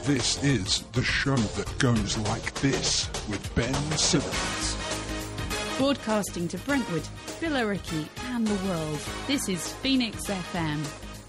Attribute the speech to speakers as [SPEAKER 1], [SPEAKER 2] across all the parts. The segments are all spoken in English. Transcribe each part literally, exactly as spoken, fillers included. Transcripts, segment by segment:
[SPEAKER 1] This is the show that goes like this with Ben Simmons.
[SPEAKER 2] Broadcasting to Brentwood, Billericay and the world, this is Phoenix F M.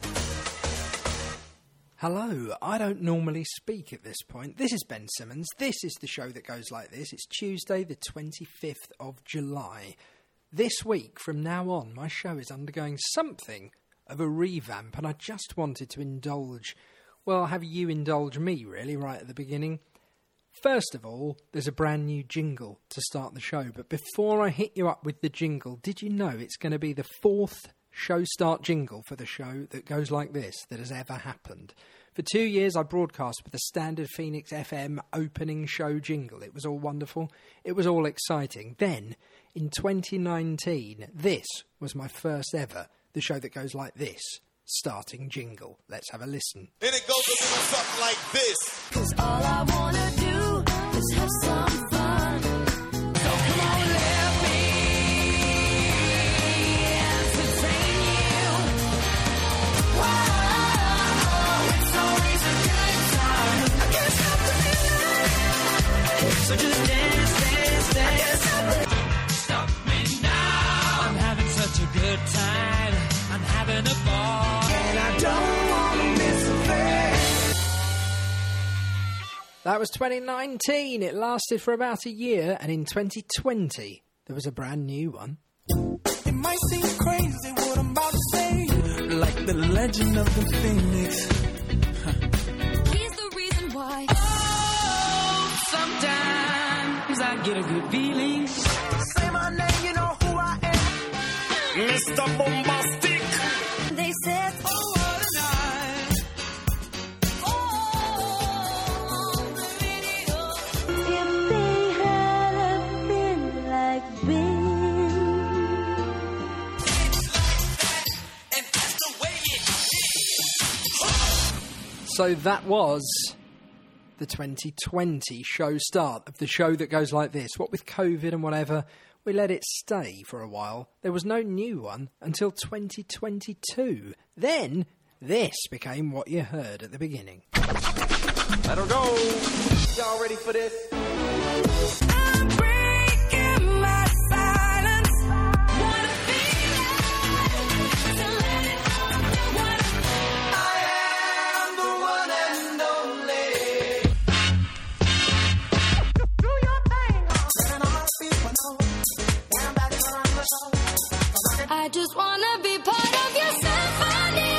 [SPEAKER 3] Hello, I don't normally speak at this point. This is Ben Simmons. This is the show that goes like this. It's Tuesday the twenty-fifth of July. This week, from now on, my show is undergoing something of a revamp, and I just wanted to indulge, well, have you indulge me, really, right at the beginning. First of all, there's a brand new jingle to start the show, but before I hit you up with the jingle, did you know it's going to be the fourth show start jingle for the show that goes like this that has ever happened? For two years, I broadcast with a standard Phoenix F M opening show jingle. It was all wonderful. It was all exciting. Then, in twenty nineteen, this was my first ever, the show that goes like this, starting jingle. Let's have a listen.
[SPEAKER 4] And it goes a little something like this.
[SPEAKER 5] 'Cause all I wanna do is have some fun. So come on, let me entertain you. Whoa, it's always a good time. I can't stop the feeling. So just dance, dance, dance. Stop me now. I'm having such a good time. I'm having a ball. And I don't want to miss a thing.
[SPEAKER 3] That was twenty nineteen. It lasted for about a year, and in twenty twenty, there was a brand new one.
[SPEAKER 6] It might seem crazy what I'm about to say, like the legend of the Phoenix.
[SPEAKER 5] Here's the reason why.
[SPEAKER 6] Oh, sometimes I get a good feeling. Say my name, you know who I am. Mister Bombastic.
[SPEAKER 5] They said,
[SPEAKER 6] Oh, what a night.
[SPEAKER 5] oh, the video. If they had been like this.
[SPEAKER 6] And that's the way it
[SPEAKER 3] So that was the twenty twenty show start of the show that goes like this. What with COVID and whatever, we let it stay for a while. There was no new one until twenty twenty-two. Then, this became what you heard at the beginning.
[SPEAKER 4] Let her go. Y'all ready for this?
[SPEAKER 5] I'm breaking my silence. Wanna feel it. So let it out. Wanna
[SPEAKER 6] I am the one and only.
[SPEAKER 5] do your thing. I just wanna be part of your symphony.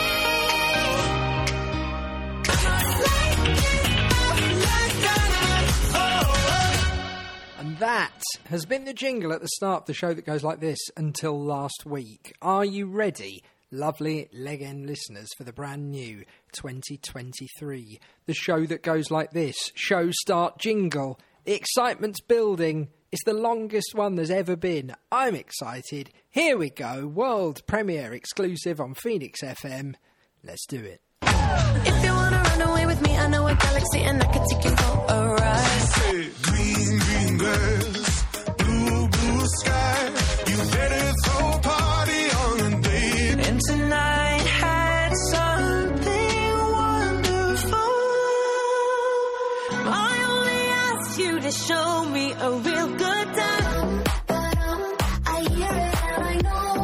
[SPEAKER 3] And that has been the jingle at the start of the show that goes like this until last week. Are you ready, lovely leg end listeners, for the brand new twenty twenty-three? The show that goes like this, show start jingle. The excitement's building. It's the longest one there's ever been. I'm excited. Here we go. World premiere exclusive on Phoenix F M. Let's do it.
[SPEAKER 5] If you wanna run away with me, I know a galaxy and I can take you for a ride.
[SPEAKER 4] Green, green girls, blue, blue sky. You better throw a party on a date.
[SPEAKER 6] And tonight had something wonderful.
[SPEAKER 5] I only ask you to show me a real good time. I hear it and I know.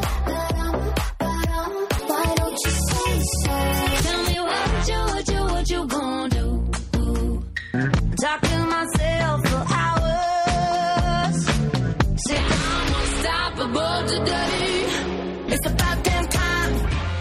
[SPEAKER 5] Why don't you say so? Tell me what you, what you, what you gonna do? Talk to myself for hours. Say I'm unstoppable today. It's about damn time.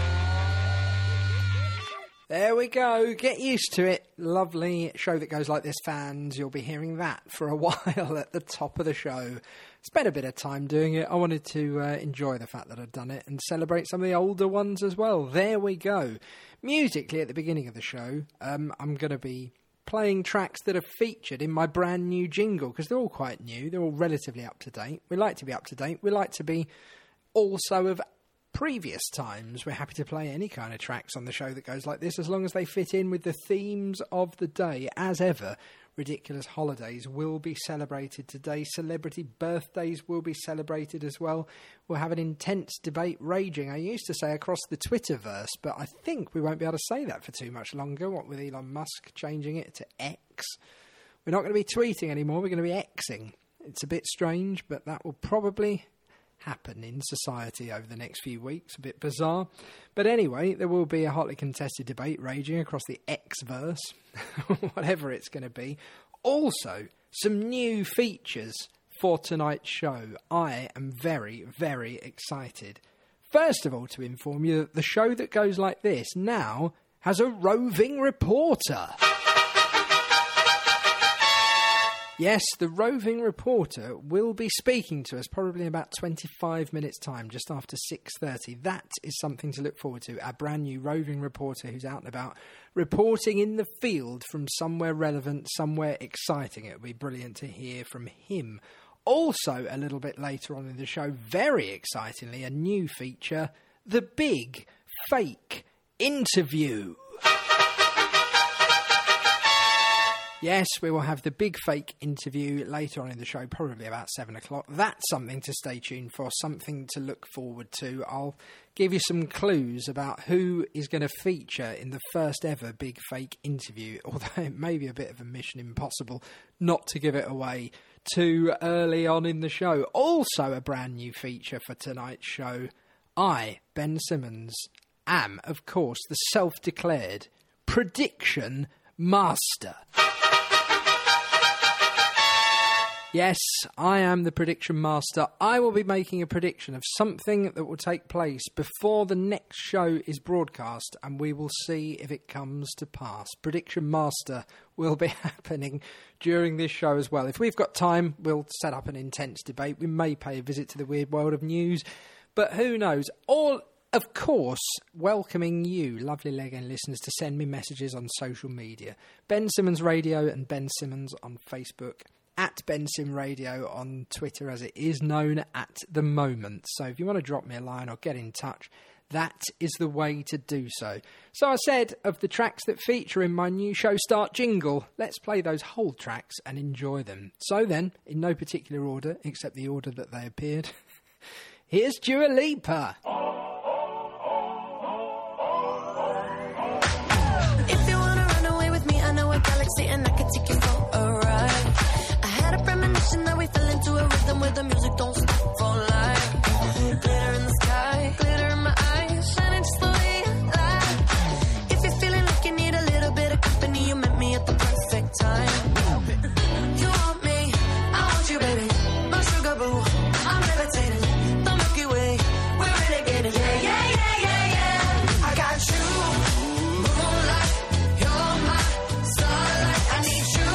[SPEAKER 3] There we go. Get used to it. Lovely show that goes like this, fans. You'll be hearing that for a while at the top of the show. Spent a bit of time doing it. I wanted to uh, enjoy the fact that I'd done it and celebrate some of the older ones as well. There we go. Musically, at the beginning of the show, um, I'm going to be playing tracks that are featured in my brand new jingle, because they're all quite new. They're all relatively up to date. We like to be up to date. We like to be also of previous times. We're happy to play any kind of tracks on the show that goes like this, as long as they fit in with the themes of the day. As ever, ridiculous holidays will be celebrated today. Celebrity birthdays will be celebrated as well. We'll have an intense debate raging, I used to say, across the Twitterverse, but I think we won't be able to say that for too much longer, what with Elon Musk changing it to X. We're not going to be tweeting anymore, we're going to be Xing. It's a bit strange, but that will probably happen in society over the next few weeks. A bit bizarre. But anyway, there will be a hotly contested debate raging across the X-verse, whatever it's going to be. Also, some new features for tonight's show. I am very, very excited. First of all, to inform you that the show that goes like this now has a roving reporter. Yes, the roving reporter will be speaking to us probably in about twenty-five minutes' time, just after six thirty. That is something to look forward to. Our brand new roving reporter who's out and about, reporting in the field from somewhere relevant, somewhere exciting. It would be brilliant to hear from him. Also, a little bit later on in the show, very excitingly, a new feature, the Big Fake Interview. Yes, we will have the Big Fake Interview later on in the show, probably about seven o'clock. That's something to stay tuned for, something to look forward to. I'll give you some clues about who is going to feature in the first ever Big Fake Interview, although it may be a bit of a mission impossible not to give it away too early on in the show. Also a brand new feature for tonight's show. I, Ben Simmons, am, of course, the self-declared Prediction Master. Yes, I am the Prediction Master. I will be making a prediction of something that will take place before the next show is broadcast, and we will see if it comes to pass. Prediction Master will be happening during this show as well. If we've got time, we'll set up an intense debate. We may pay a visit to the weird world of news, but who knows? All, of course, welcoming you, lovely Lego listeners, to send me messages on social media. Ben Simmons Radio and Ben Simmons on Facebook. At Ben Sim Radio on Twitter, as it is known at the moment. So if you want to drop me a line or get in touch, that is the way to do so. So I said, of the tracks that feature in my new show start jingle, let's play those whole tracks and enjoy them. So then, in no particular order, except the order that they appeared, here's Dua Lipa.
[SPEAKER 7] If you want to run away with me, I know a galaxy and I can take you for a ride. That we fell into a rhythm where the music don't stop for life. Glitter in the sky, glitter in my eyes, shining just the way I like. If you're feeling like you need a little bit of company, you met me at the perfect time. You want me, I want you, baby. My sugar boo, I'm levitating. The Milky Way, we're renegading. Yeah, yeah, yeah, yeah, yeah. I got you, moonlight, you're my starlight. I need you.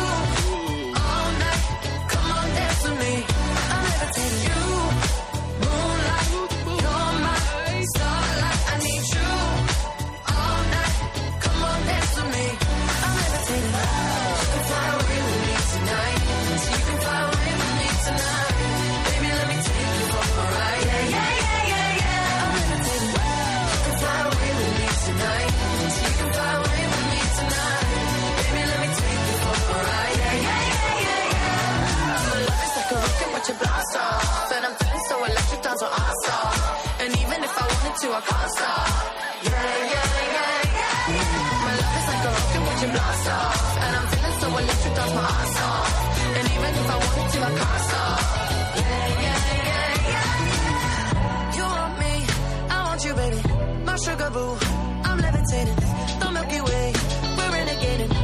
[SPEAKER 7] I can't stop. Yeah, yeah, yeah, yeah. My love is like a rocket watching blast off, and I'm feeling so electric, that's my ass off. And even if I wanted to, I can't stop. Yeah, yeah, yeah, yeah. You want me, I want you, baby. My sugar boo, I'm levitating. The Milky Way, we're renegading.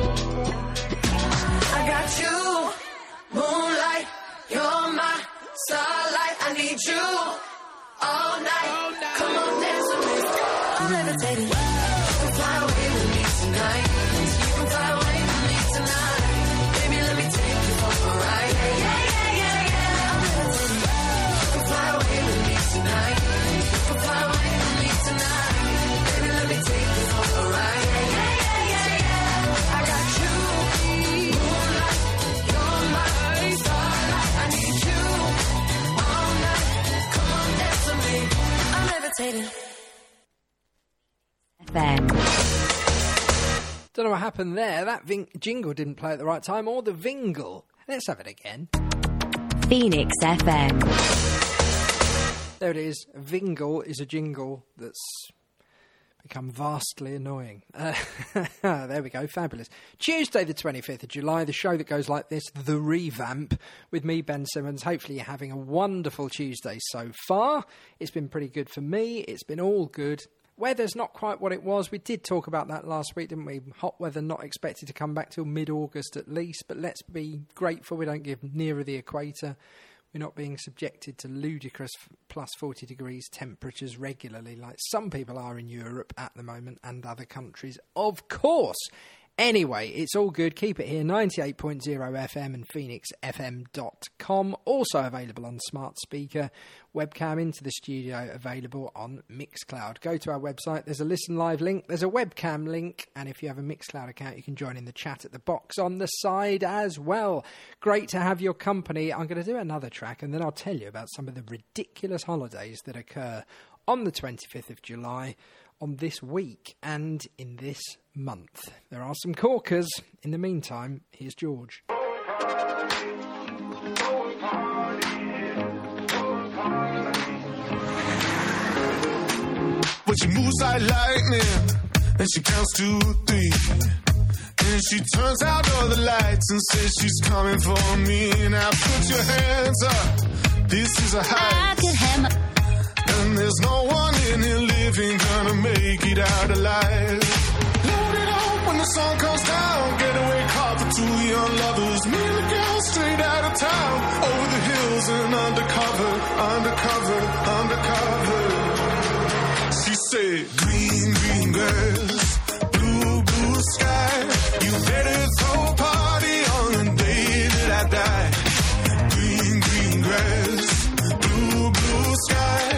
[SPEAKER 7] I got you, moonlight, you're my starlight. I need you all night. Come on, dance with me. I'm levitating. You can fly away with me tonight. You can fly away with me tonight. Baby, let me take you for a ride. Yeah, yeah, yeah, yeah, yeah. I'm levitating. You can fly away with me tonight. You can fly away with me tonight. Baby, let me take you for a ride. Yeah, yeah, yeah, yeah, yeah. I got you, moonlight. You're my starlight. I need you all night. Come on, dance with me. I'm levitating.
[SPEAKER 2] F M.
[SPEAKER 3] Don't know what happened there. That ving- jingle didn't play at the right time, or the vingle. Let's have it again.
[SPEAKER 8] Phoenix F M.
[SPEAKER 3] There it is. A vingle is a jingle that's become vastly annoying. Uh, there we go. Fabulous. Tuesday the twenty-fifth of July, the show that goes like this, The Revamp, with me, Ben Simmons. Hopefully you're having a wonderful Tuesday so far. It's been pretty good for me. It's been all good. Weather's not quite what it was. We did talk about that last week, didn't we? Hot weather not expected to come back till mid-August at least, but let's be grateful we don't get nearer the equator. We're not being subjected to ludicrous plus forty degrees temperatures regularly like some people are in Europe at the moment and other countries, of course. Anyway, it's all good. Keep it here, ninety-eight point oh F M and phoenix f m dot com. Also available on smart speaker. Webcam into the studio available on Mixcloud. Go to our website. There's a Listen Live link. There's a webcam link. And if you have a Mixcloud account, you can join in the chat at the box on the side as well. Great to have your company. I'm going to do another track and then I'll tell you about some of the ridiculous holidays that occur on the twenty-fifth of July. On this week and in this month. There are some corkers. In the meantime, here's George.
[SPEAKER 4] But she moves like lightning, and she counts to three. And she turns out all the lights and says she's coming for me. Now put your hands up, this is a heist. I could hammer. And there's no one in here living gonna make it out alive. Load it up when the sun comes down. Getaway car for two young lovers. Me and the girl straight out of town. Over the hills and undercover, undercover, undercover. She said, green, green grass, blue, blue sky. You better throw a party on the day that I die. Green, green grass, blue, blue sky.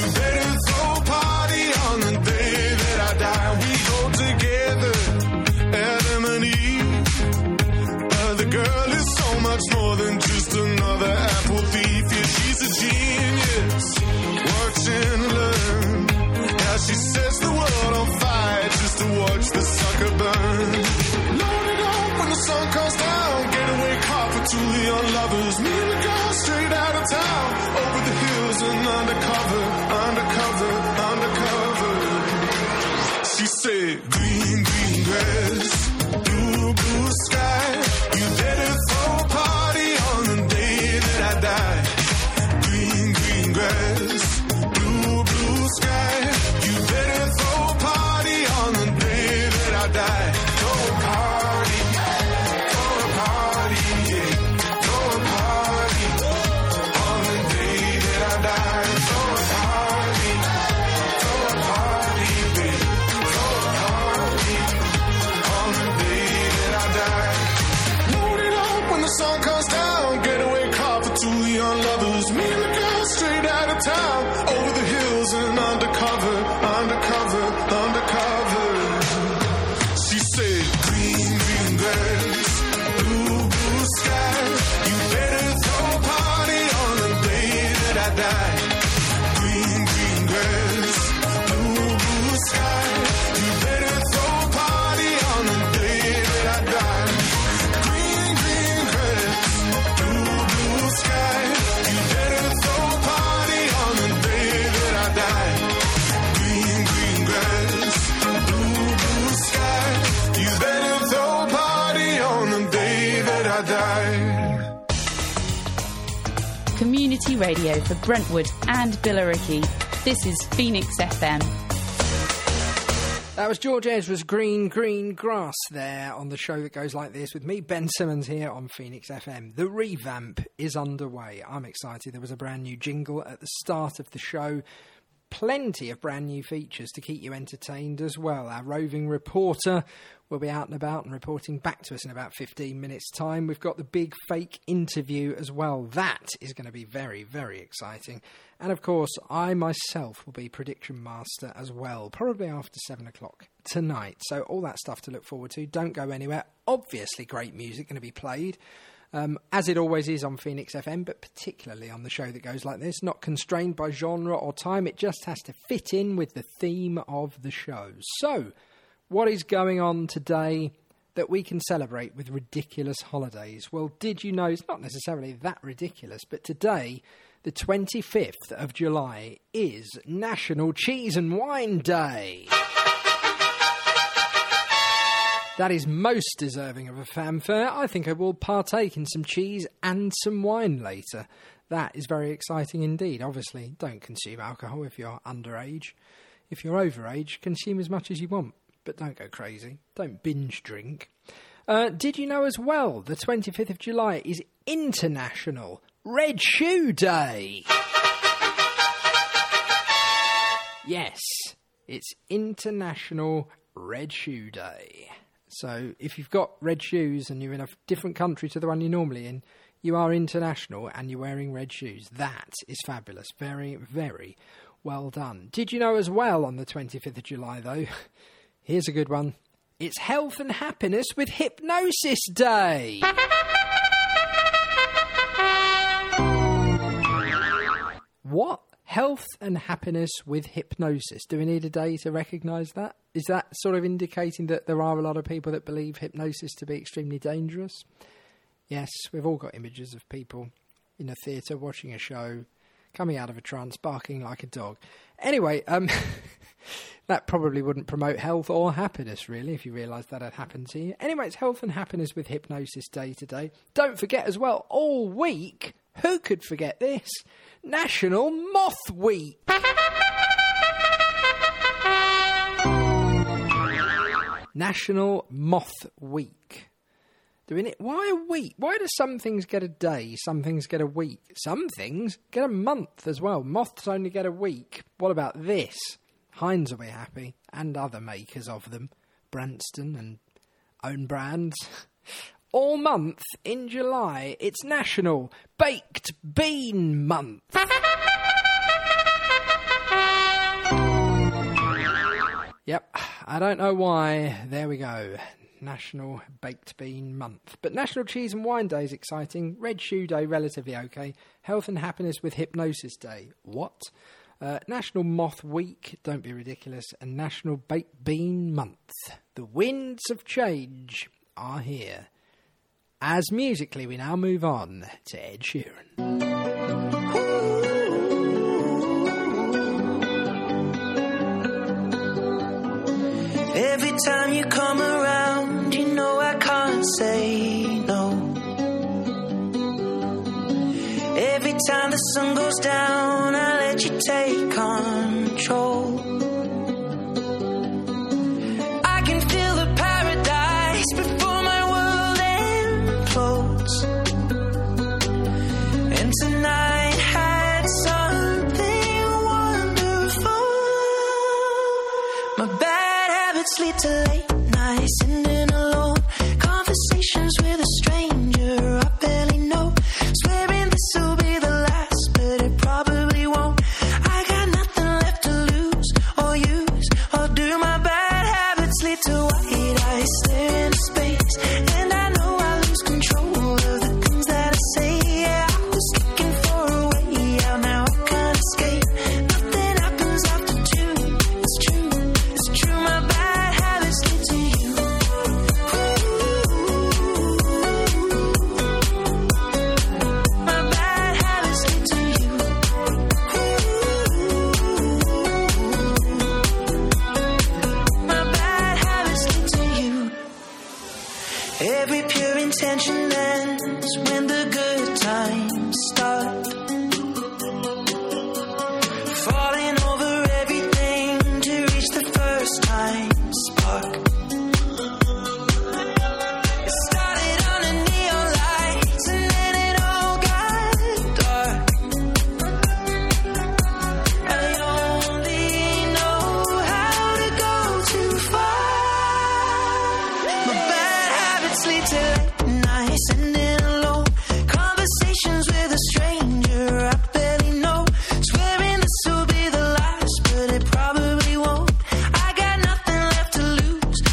[SPEAKER 4] More than just another apple thief. Yeah, she's a genius. Watch and learn. Now she sets the world on fire just to watch the sucker burn. Load it up when the sun comes down. Getaway car for two young lovers. Me and the girl straight out of town. Over the hills and undercover, undercover, undercover. She said, green, green grass, blue, blue sky. You better throw a party on the day that I die. Green, green grass, blue, blue sky. You better throw a party on the day that I die. Throw a party, throw a party, yeah. Throw a party on the day that I die. Throw a party, throw a party, baby. Throw a party on the day that I die. When the sun comes down, getaway car for two young lovers. Me and the girl straight out of town. Over the hills and undercover, undercover, undercover. She said, green, green grass, blue, blue sky. You better throw a party on the day that I die. Green, green grass, blue, blue sky. You better throw a party on the day that I die. Sky. You better throw a party on the day that I die. Green, green grass, blue, blue sky. You better throw a party on the day that I die.
[SPEAKER 2] Community radio for Brentwood and Billericay. This is Phoenix F M.
[SPEAKER 3] That was George Ezra's Green, Green Grass there on the show that goes like this with me, Ben Simmons, here on Phoenix F M. The revamp is underway. I'm excited. There was a brand new jingle at the start of the show. Plenty of brand new features to keep you entertained as well. Our roving reporter will be out and about and reporting back to us in about fifteen minutes' time. We've got the big fake interview as well. That is going to be very, very exciting. And of course, I myself will be prediction master as well, probably after seven o'clock tonight. So all that stuff to look forward to. Don't go anywhere. Obviously great music going to be played. Um, as it always is on Phoenix F M, but particularly on the show that goes like this, not constrained by genre or time, it just has to fit in with the theme of the show. So, What is going on today that we can celebrate with ridiculous holidays? Well, did you know, it's not necessarily that ridiculous, but today, the twenty-fifth of July, is National Cheese and Wine Day. That is most deserving of a fanfare. I think I will partake in some cheese and some wine later. That is very exciting indeed. Obviously, don't consume alcohol if you're underage. If you're overage, consume as much as you want, but don't go crazy. Don't binge drink. Uh, did you know as well, the twenty-fifth of July is International Red Shoe Day? Yes, it's International Red Shoe Day. So if you've got red shoes and you're in a different country to the one you're normally in, you are international and you're wearing red shoes. That is fabulous. Very, very well done. Did you know as well on the twenty-fifth of July, though? Here's a good one. It's Health and Happiness with Hypnosis Day. What? Health and Happiness with Hypnosis. Do we need a day to recognise that? Is that sort of indicating that there are a lot of people that believe hypnosis to be extremely dangerous? Yes, we've all got images of people in a theatre watching a show, coming out of a trance, barking like a dog. Anyway, um, that probably wouldn't promote health or happiness, really, if you realised that had happened to you. Anyway, it's Health and Happiness with Hypnosis Day today. Don't forget as well, all week, who could forget this? National Moth Week. National Moth Week. Doing it? Why a week? Why do some things get a day, some things get a week? Some things get a month as well. Moths only get a week. What about this? Heinz will be happy, and other makers of them. Branston and own brands. All month in July, it's National Baked Bean Month. Yep, I don't know why. There we go. National Baked Bean Month. But National Cheese and Wine Day is exciting. Red Shoe Day, relatively okay. Health and Happiness with Hypnosis Day. What? Uh, National Moth Week, don't be ridiculous. And National Baked Bean Month. The winds of change are here. As musically, we now move on to Ed Sheeran.
[SPEAKER 6] Every time you come around, you know I can't say no. Every time the sun goes down, I let you take control. I can feel the paradise before my world implodes. And tonight had something wonderful. My bad habits lead to late nights, sitting alone. Conversations with a stranger I barely know. Swearing this will be the last, but it probably won't. I got nothing left to lose or use or do. My bad habits lead to white eyes staring into space, and I know I lose control of the things that I say. Yeah, I was looking for a way out, now I can't escape. Nothing happens after two. It's true, it's true. My bad habits lead to you. My bad habits lead to you. My bad habits lead to you. Every pure intention ends when the good times start. Falling over everything to reach the first time spark. It started under neon lights and then it all got dark. I only know how to go too far. My bad habits lead to late nights, sitting alone. Conversations with a stranger I barely know. Swearing this will be the last, but it probably won't. I got nothing left to lose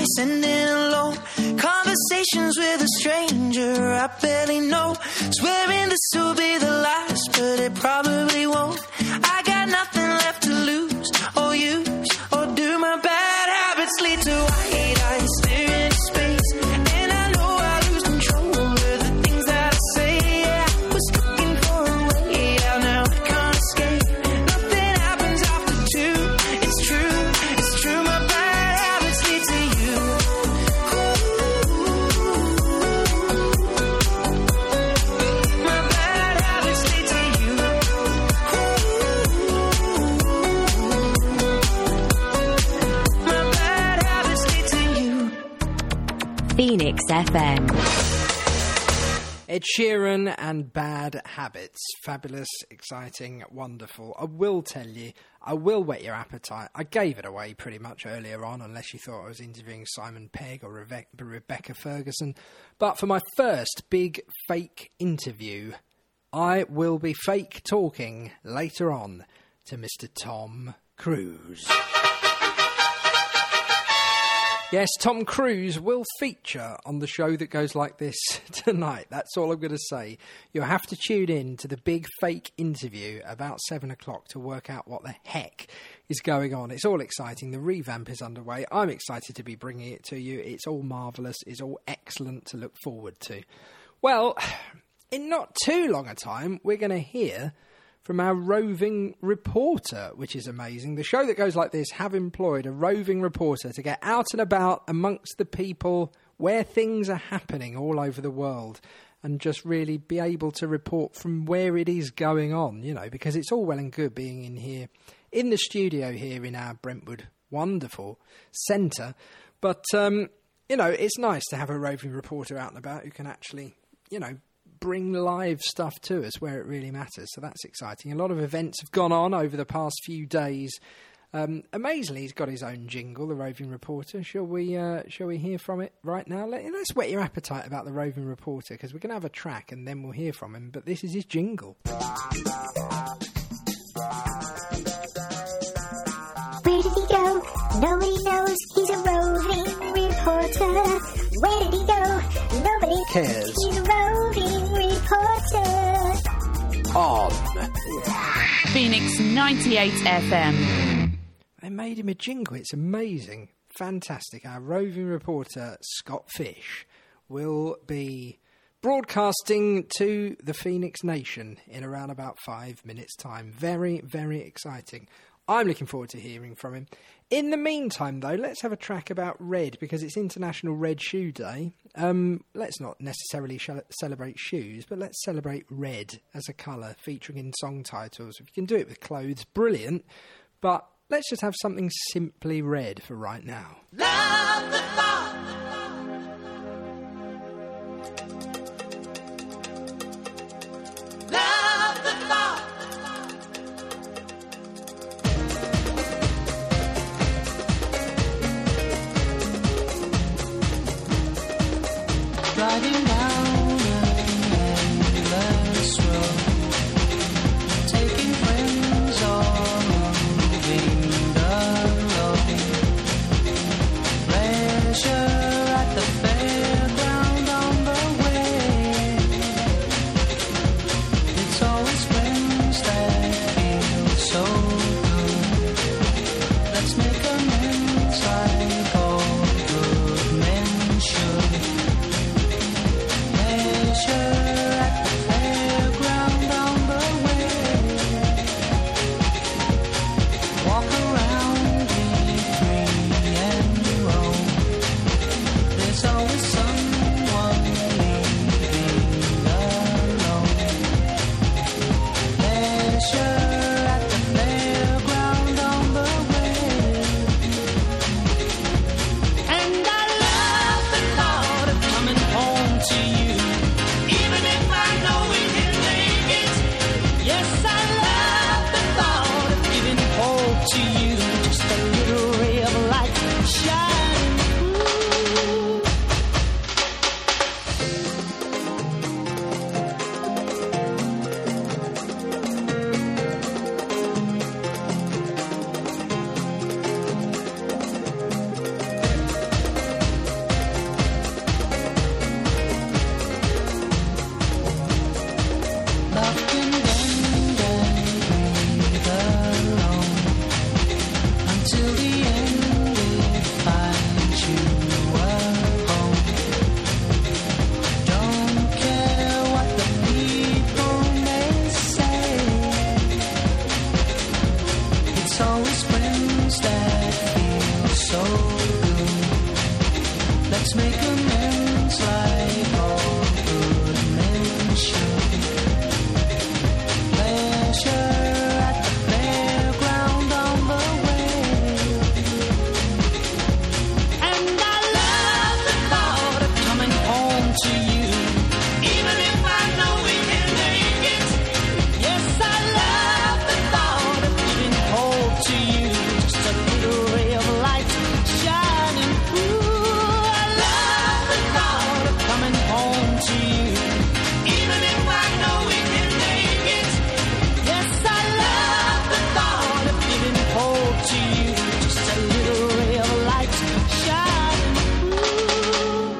[SPEAKER 6] sending alone. Conversations with a stranger I barely know. Swearing this will be the last, but it probably won't. I got nothing left to lose or use, or do my bad habits lead to white eyes staring into space? And I know I lose control of the things that I say. Yeah, I was looking for a way out, now I can't escape. Nothing happens after two. It's true, it's true. My bad habits lead to you. My bad habits lead to you. My bad habits lead to you.
[SPEAKER 8] Phoenix F M.
[SPEAKER 3] Ed Sheeran and Bad Habits. Fabulous, exciting, wonderful. I will tell you, I will whet your appetite. I gave it away pretty much earlier on, unless you thought I was interviewing Simon Pegg or Reve- Rebecca Ferguson. But for my first big fake interview, I will be fake talking later on to Mister Tom Cruise. Yes, Tom Cruise will feature on the show that goes like this tonight. That's all I'm going to say. You'll have to tune in to the big fake interview about seven o'clock to work out what the heck is going on. It's all exciting. The revamp is underway. I'm excited to be bringing it to you. It's all marvellous. It's all excellent to look forward to. Well, in not too long a time, we're going to hear from our roving reporter, which is amazing. The show that goes like this have employed a roving reporter to get out and about amongst the people where things are happening all over the world and just really be able to report from where it is going on, you know, because it's all well and good being in here, in the studio here in our Brentwood wonderful centre. But, um, you know, it's nice to have a roving reporter out and about who can actually, you know, bring live stuff to us where it really matters. So that's exciting. A lot of events have gone on over the past few days. Um, amazingly, he's got his own jingle, the roving reporter. Shall we uh, shall we hear from it right now? Let, let's whet your appetite about the roving reporter, because we're going to have a track and then we'll hear from him. But this is his jingle.
[SPEAKER 9] Where did he go? Nobody knows. He's a roving reporter. Where did he go? Nobody
[SPEAKER 3] cares.
[SPEAKER 9] He's a roving reporter.
[SPEAKER 3] On
[SPEAKER 2] Phoenix ninety-eight F M.
[SPEAKER 3] They made him a jingle. It's amazing. Fantastic. Our roving reporter, Scott Fish, will be broadcasting to the Phoenix Nation in around about five minutes' time. Very, very exciting. I'm looking forward to hearing from him. In the meantime, though, let's have a track about red, because it's International Red Shoe Day. Um, let's not necessarily sh- celebrate shoes, but let's celebrate red as a colour featuring in song titles. If you can do it with clothes, brilliant. But let's just have something simply red for right now.
[SPEAKER 5] Love the thought. Love the thought. Driving down an endless road, taking friends or moving the road. Pleasure at the fairground on the way. It's always friends that feel so good. Let's make amends like all good men should. At the fairground on the way. Walk around, be free and roam. There's always someone leaving alone. Pleasure at the fairground on the way. And I love the thought of coming home to you. Even if I know we can make it. Yes, I love the thought of giving hope to you. Just a little ray of light shining through. It's always friends that feel so good. Let's make amends like all good men should. Pleasure at the fairground on the way. And I love the thought of coming home to you, even if I know we can make it. Yes, I love the thought of giving hope to you, just a little ray of light shining through. I love the thought of coming home to you, even if I know we can make it. Yes, I love the thought of giving hope to you, just a little ray of light shining through.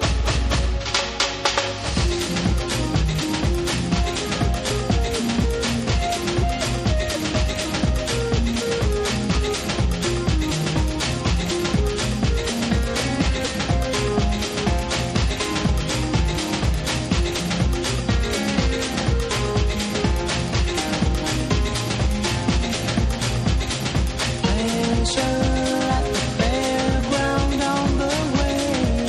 [SPEAKER 5] Pleasure at the fairground on the way.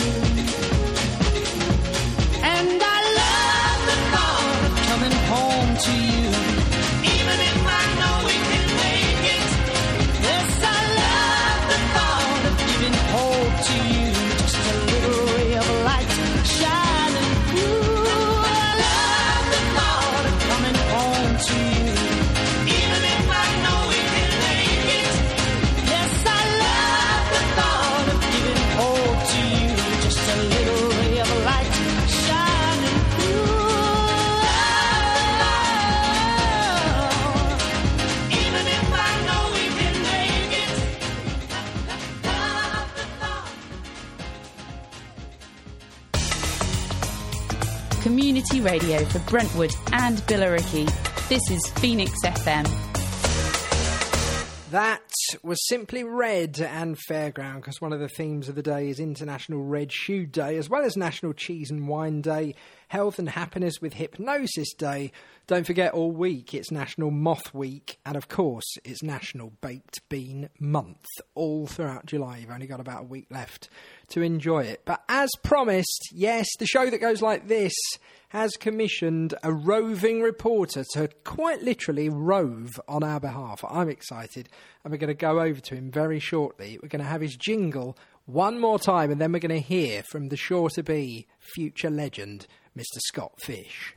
[SPEAKER 5] And I love the thought of coming home to you, even if I know we can make it. Yes, I love the thought of giving hope to you, just a little ray of light shining through. I love the thought of coming home to you, even if I know we can make it. Yes, I love the thought of giving hope to you, just a little ray of light shining through. Even if I know we can make it. Love the thought.
[SPEAKER 2] Community radio for Brentwood and Billericay. This is Phoenix F M.
[SPEAKER 3] That was Simply Red and Fairground, because one of the themes of the day is International Red Shoe Day, as well as National Cheese and Wine Day, Health and Happiness with Hypnosis Day. Don't forget, all week it's National Moth Week, and of course it's National Baked Bean Month. All throughout July, you've only got about a week left to enjoy it. But as promised, yes, the show that goes like this has commissioned a roving reporter to quite literally rove on our behalf. I'm excited, and we're going to go over to him very shortly. We're going to have his jingle one more time, and then we're going to hear from the sure-to-be future legend, Mister Scott Fish.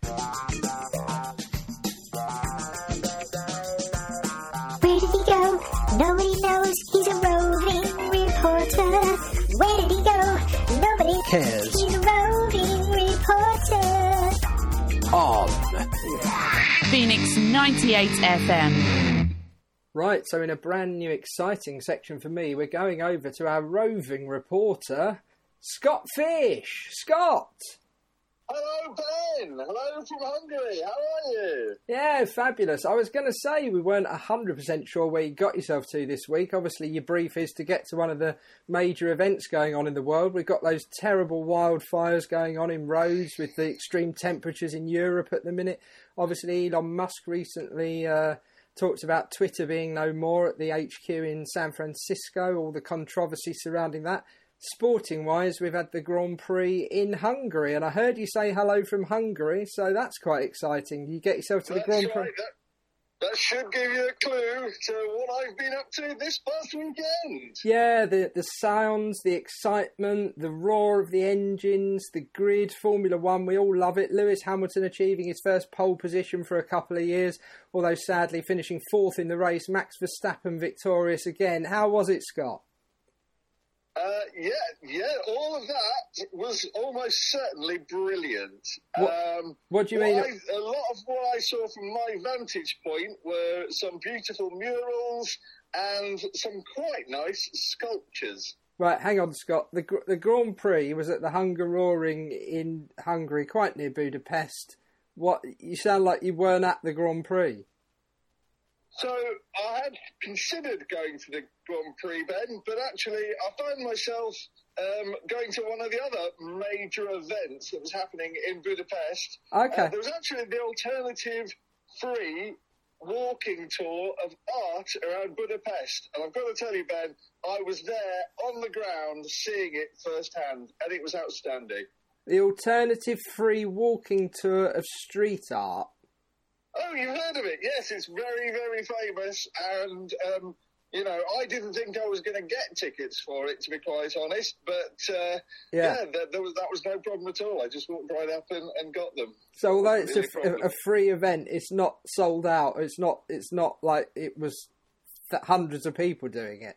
[SPEAKER 9] Where did he go? Nobody knows. He's a roving reporter. Where did he go? Nobody
[SPEAKER 3] cares.
[SPEAKER 9] He's a roving reporter.
[SPEAKER 3] On
[SPEAKER 2] Phoenix ninety-eight F M.
[SPEAKER 3] Right, so in a brand new exciting section for me, we're going over to our roving reporter, Scott Fish. Scott!
[SPEAKER 10] Hello, Ben. Hello from Hungary. How are you?
[SPEAKER 3] Yeah, fabulous. I was going to say we weren't one hundred percent sure where you got yourself to this week. Obviously, your brief is to get to one of the major events going on in the world. We've got those terrible wildfires going on in Rhodes with the extreme temperatures in Europe at the minute. Obviously, Elon Musk recently uh, talked about Twitter being no more at the H Q in San Francisco, all the controversy surrounding that. Sporting-wise, we've had the Grand Prix in Hungary, and I heard you say hello from Hungary, so that's quite exciting. You get yourself to the
[SPEAKER 10] That's
[SPEAKER 3] Grand
[SPEAKER 10] right.
[SPEAKER 3] Prix.
[SPEAKER 10] That, that should give you a clue to what I've been up to this past weekend.
[SPEAKER 3] Yeah, the, the sounds, the excitement, the roar of the engines, the grid, Formula One, we all love it. Lewis Hamilton achieving his first pole position for a couple of years, although sadly finishing fourth in the race. Max Verstappen victorious again. How was it, Scott?
[SPEAKER 10] Uh, yeah, yeah, all of that was almost certainly brilliant.
[SPEAKER 3] What,
[SPEAKER 10] um,
[SPEAKER 3] what do you
[SPEAKER 10] what
[SPEAKER 3] mean?
[SPEAKER 10] I, a lot of what I saw from my vantage point were some beautiful murals and some quite nice sculptures.
[SPEAKER 3] Right, hang on, Scott. The the Grand Prix was at the Hungaroring in Hungary, quite near Budapest. What? You sound like you weren't at the Grand Prix.
[SPEAKER 10] So I had considered going to the Grand Prix, Ben, but actually I found myself um, going to one of the other major events that was happening in Budapest.
[SPEAKER 3] Okay.
[SPEAKER 10] Uh, there was actually the alternative three walking tour of art around Budapest. And I've got to tell you, Ben, I was there on the ground seeing it firsthand, and it was outstanding.
[SPEAKER 3] The alternative free walking tour of street art.
[SPEAKER 10] Oh, you've heard of it? Yes, it's very, very famous. And, um, you know, I didn't think I was going to get tickets for it, to be quite honest. But, uh, yeah, yeah that, that, was, that was no problem at all. I just walked right up and, and got them.
[SPEAKER 3] So although it's a, a, a free event, it's not sold out. It's not, it's not like it was th- hundreds of people doing it.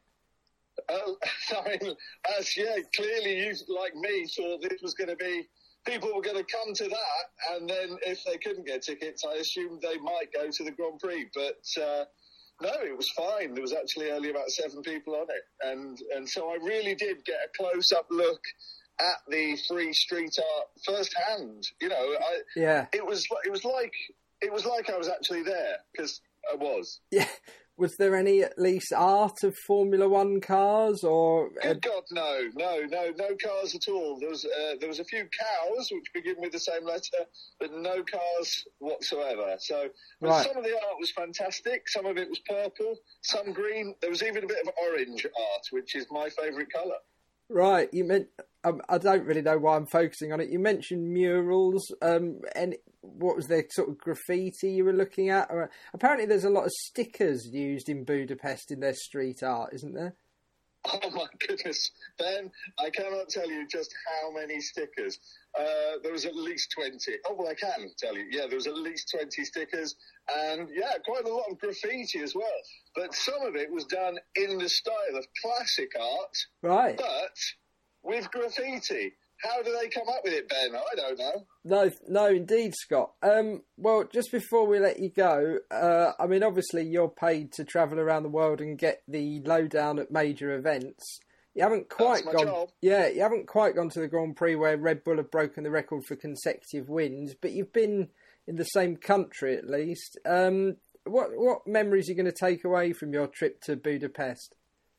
[SPEAKER 10] Oh, I mean, as, yeah, clearly you, like me, thought this was going to be, people were going to come to that, and then if they couldn't get tickets, I assumed they might go to the Grand Prix. But uh, no, it was fine. There was actually only about seven people on it, and and so I really did get a close-up look at the free street art firsthand. You know, I,
[SPEAKER 3] yeah,
[SPEAKER 10] it was it was like it was like I was actually there, because I was.
[SPEAKER 3] Yeah. Was there any, at least, art of Formula One cars, or?
[SPEAKER 10] Good God, no, no, no, no cars at all. There was uh, there was a few cows which begin with the same letter, but no cars whatsoever. So, but
[SPEAKER 3] right.
[SPEAKER 10] Some of the art was fantastic. Some of it was purple, some green. There was even a bit of orange art, which is my favourite colour.
[SPEAKER 3] Right, you meant. Um, I don't really know why I'm focusing on it. You mentioned murals. Um, and what was the sort of graffiti you were looking at? Or, apparently, there's a lot of stickers used in Budapest in their street art, isn't there?
[SPEAKER 10] Oh my goodness, Ben! I cannot tell you just how many stickers. Uh, there was at least twenty. Oh well, I can tell you. Yeah, there was at least twenty stickers, and yeah, quite a lot of graffiti as well. But some of it was done in the style of classic art,
[SPEAKER 3] right?
[SPEAKER 10] But with graffiti. How do they come up with it, Ben? I don't know.
[SPEAKER 3] No, no, indeed, Scott. Um, well, just before we let you go, uh, I mean, obviously you're paid to travel around the world and get the lowdown at major events. You haven't quite
[SPEAKER 10] That's my
[SPEAKER 3] gone.
[SPEAKER 10] job.
[SPEAKER 3] Yeah, you haven't quite gone to the Grand Prix where Red Bull have broken the record for consecutive wins, but you've been in the same country at least. Um, what what memories are you going to take away from your trip to Budapest?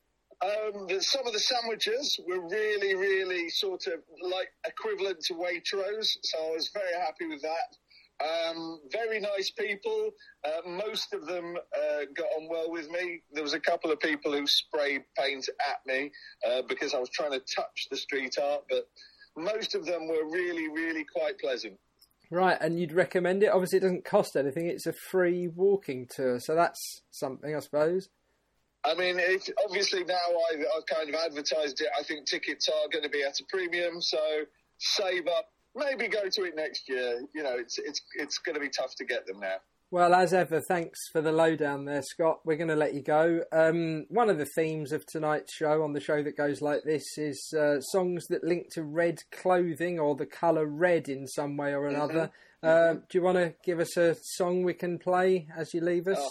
[SPEAKER 10] Um, some of the sandwiches were really, really sort of like equivalent to Waitrose, so I was very happy with that. Um, very nice people. Uh, most of them uh, got on well with me. There was a couple of people who sprayed paint at me uh, because I was trying to touch the street art, but most of them were really, really quite pleasant.
[SPEAKER 3] Right, and you'd recommend it? Obviously, it doesn't cost anything. It's a free walking tour, so that's something, I suppose.
[SPEAKER 10] I mean, it, obviously now I've, I've kind of advertised it. I think tickets are going to be at a premium, so save up. Maybe go to it next year. You know, it's it's it's going to be tough to get them now.
[SPEAKER 3] Well, as ever, thanks for the lowdown there, Scott. We're going to let you go. Um, one of the themes of tonight's show, on the show that goes like this, is uh, songs that link to red clothing or the colour red in some way or another. Mm-hmm. Uh, mm-hmm. Do you want to give us a song we can play as you leave us?
[SPEAKER 10] Oh.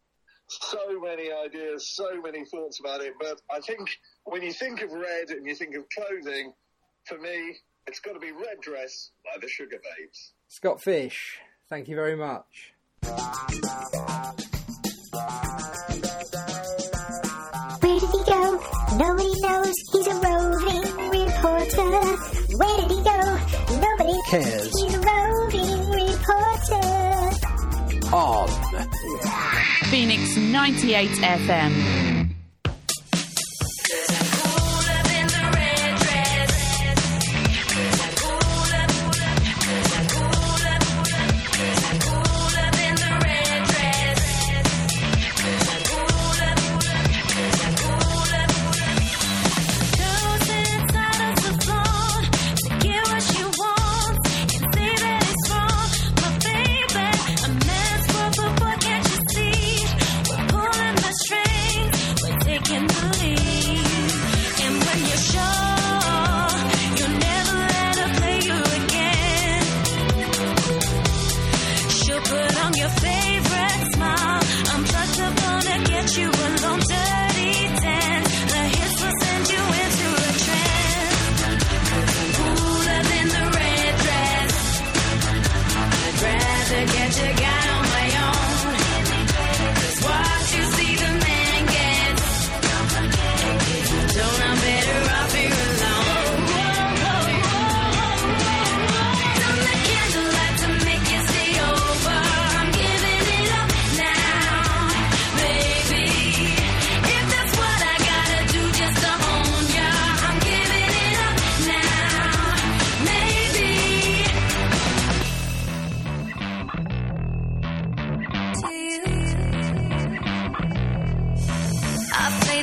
[SPEAKER 10] So many ideas, so many thoughts about it, but I think when you think of red and you think of clothing, for me, it's got to be Red Dress by the Sugar Babes.
[SPEAKER 3] Scott Fish, thank you very much.
[SPEAKER 9] Where did he go? Nobody knows. He's a roving reporter. Where did he go? Nobody
[SPEAKER 3] cares.
[SPEAKER 9] He's a roving reporter.
[SPEAKER 3] On
[SPEAKER 2] Phoenix ninety-eight F M.
[SPEAKER 7] Strings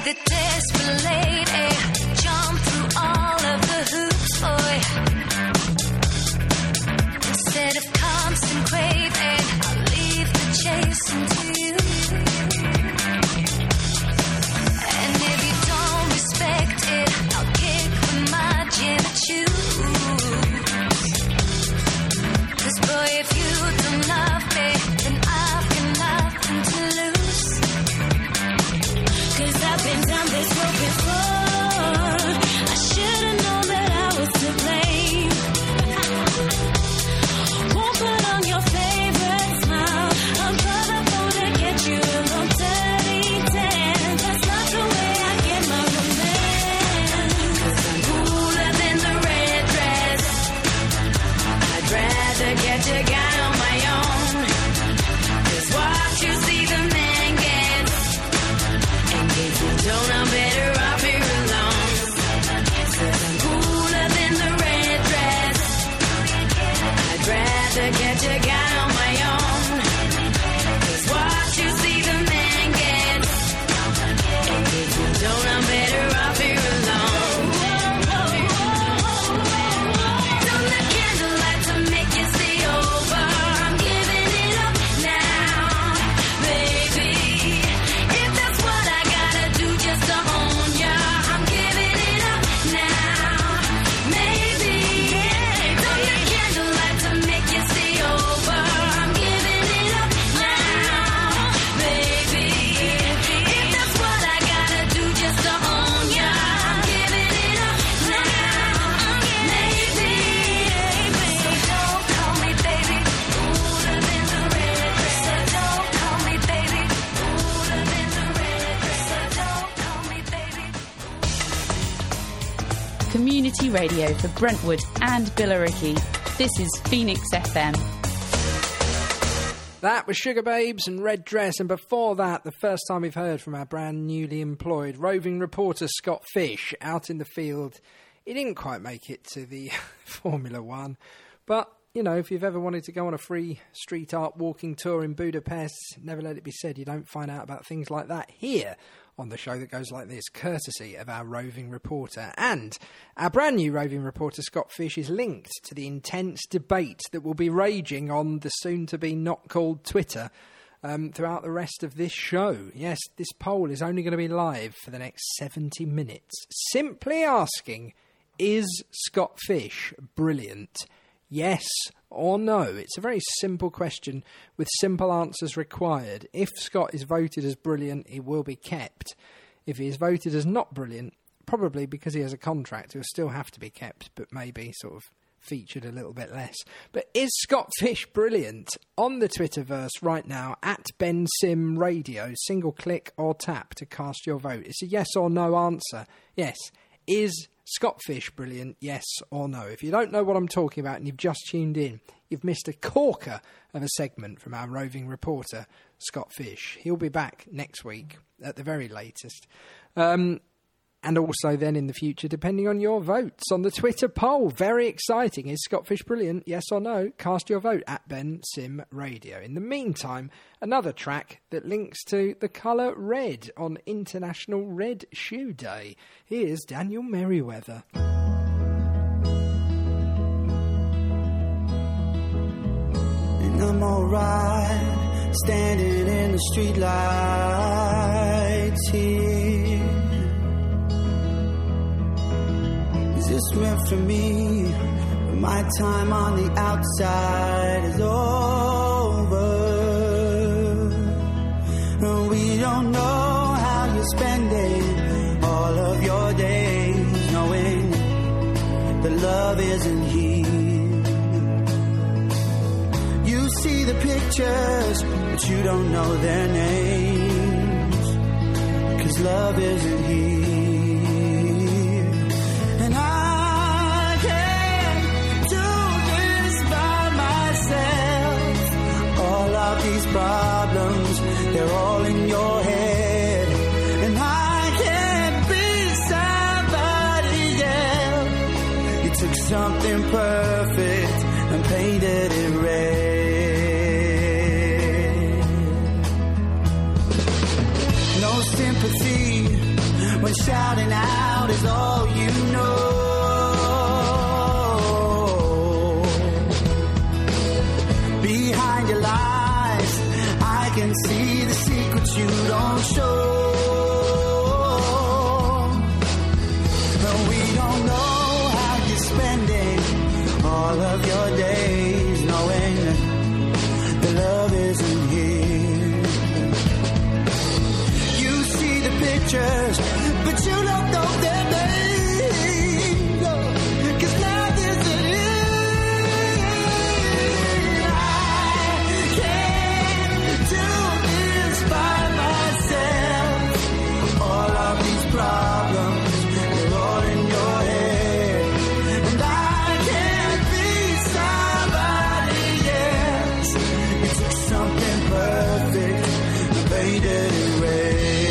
[SPEAKER 6] the desperate lady. Jump through all of the hoops, boy. Instead of constant craving, I'll leave the chasing to you. And if you don't respect it, I'll kick with my gym shoes. 'Cause boy, if you don't love me, then I've got nothing to lose. 'Cause I've been down this road before. I should've known that I was to blame. Won't put on your favorite smile. I'm gonna go to get you a little dirty dance. That's not the way I get my romance. 'Cause I'm cooler than the red dress. I'd rather get you guy on my own. 'Cause what you see the man gets. And if you don't, I'm better off here alone. 'Cause I'm cooler than the red dress. I'd rather get you guy on my own. 'Cause what you see the man gets. And if you don't, I'm better off here alone. Don't the candlelight to make you stay over. I'm giving it up now, baby. If that's what I gotta do just to own ya, I'm giving it up now, maybe. Don't the candlelight to make you stay over. I'm giving it up now, baby. If that's what I gotta do just to own ya, I'm giving it up now, maybe. So don't call me baby, cooler than the red dress. So don't call me baby, cooler than the red dress. So don't call me baby.
[SPEAKER 2] Community radio for Brentwood and Billericay. This is Phoenix F M.
[SPEAKER 3] That was Sugar Babes and Red Dress, and before that, the first time we've heard from our brand newly employed roving reporter Scott Fish out in the field. He didn't quite make it to the Formula One, but, you know, if you've ever wanted to go on a free street art walking tour in Budapest, never let it be said you don't find out about things like that here on the show that goes like this, courtesy of our roving reporter. And our brand new roving reporter, Scott Fish, is linked to the intense debate that will be raging on the soon-to-be not-called Twitter um, throughout the rest of this show. Yes, this poll is only going to be live for the next seventy minutes. Simply asking, is Scott Fish brilliant? Yes or no? It's a very simple question with simple answers required. If Scott is voted as brilliant, he will be kept. If he is voted as not brilliant, probably because he has a contract, he'll still have to be kept, but maybe sort of featured a little bit less. But is Scott Fish brilliant? On the Twitterverse right now, at Ben Sim Radio, single click or tap to cast your vote. It's a yes or no answer. Yes. Is Scott Fish brilliant, yes or no? If you don't know what I'm talking about and you've just tuned in, you've missed a corker of a segment from our roving reporter, Scott Fish. He'll be back next week at the very latest. Um, and also then in the future, depending on your votes on the Twitter poll. Very exciting. Is Scott Fish brilliant, yes or no? Cast your vote at Ben Sim Radio. In the meantime, another track that links to the colour red on International Red Shoe Day. Here's Daniel Merriweather.
[SPEAKER 11] And I'm alright, standing in the street lights here. Is this meant for me? My time on the outside is over. And we don't know how you're spending all of your days, knowing that love isn't here. You see the pictures, but you don't know their names, 'cause love isn't here. And I can't do this by myself. All of these problems, they're all in your head. And I can't be somebody else. You took something perfect and painted it red. No sympathy, when shouting out is all you know. Behind your lies, I can see the secrets you don't show. But we don't know how you're spending all of your days, knowing the love isn't here. You see the pictures, but you don't know their names. Cause love isn't here. I can't do this by myself. All of these problems, they're all in your head. And I can't be somebody else. It took something perfect and painted it red.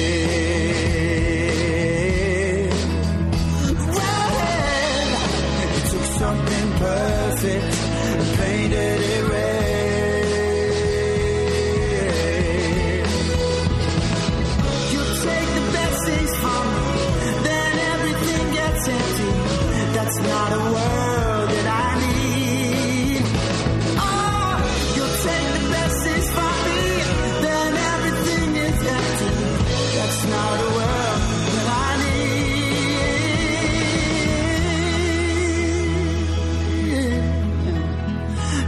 [SPEAKER 11] Red. It took something perfect and painted it red. You take the best things from me, then everything gets empty. That's not a world that I need. Oh, you'll take the best things from me, then everything is empty. That's not a world that I need.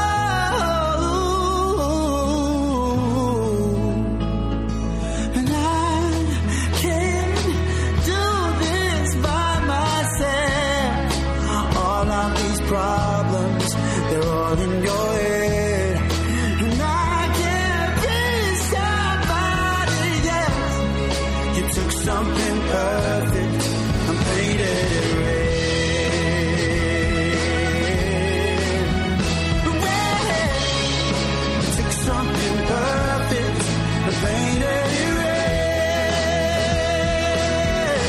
[SPEAKER 11] Love, and I can't do this by myself. All of these problems, they're all in your head. And I can't be somebody else. You took something perfect and painted it red. Red. You took something perfect and painted it red.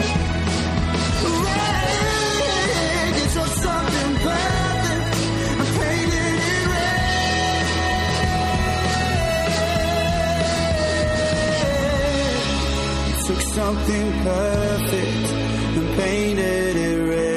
[SPEAKER 11] Red. You took something perfect and painted it red. You took something perfect and painted it red.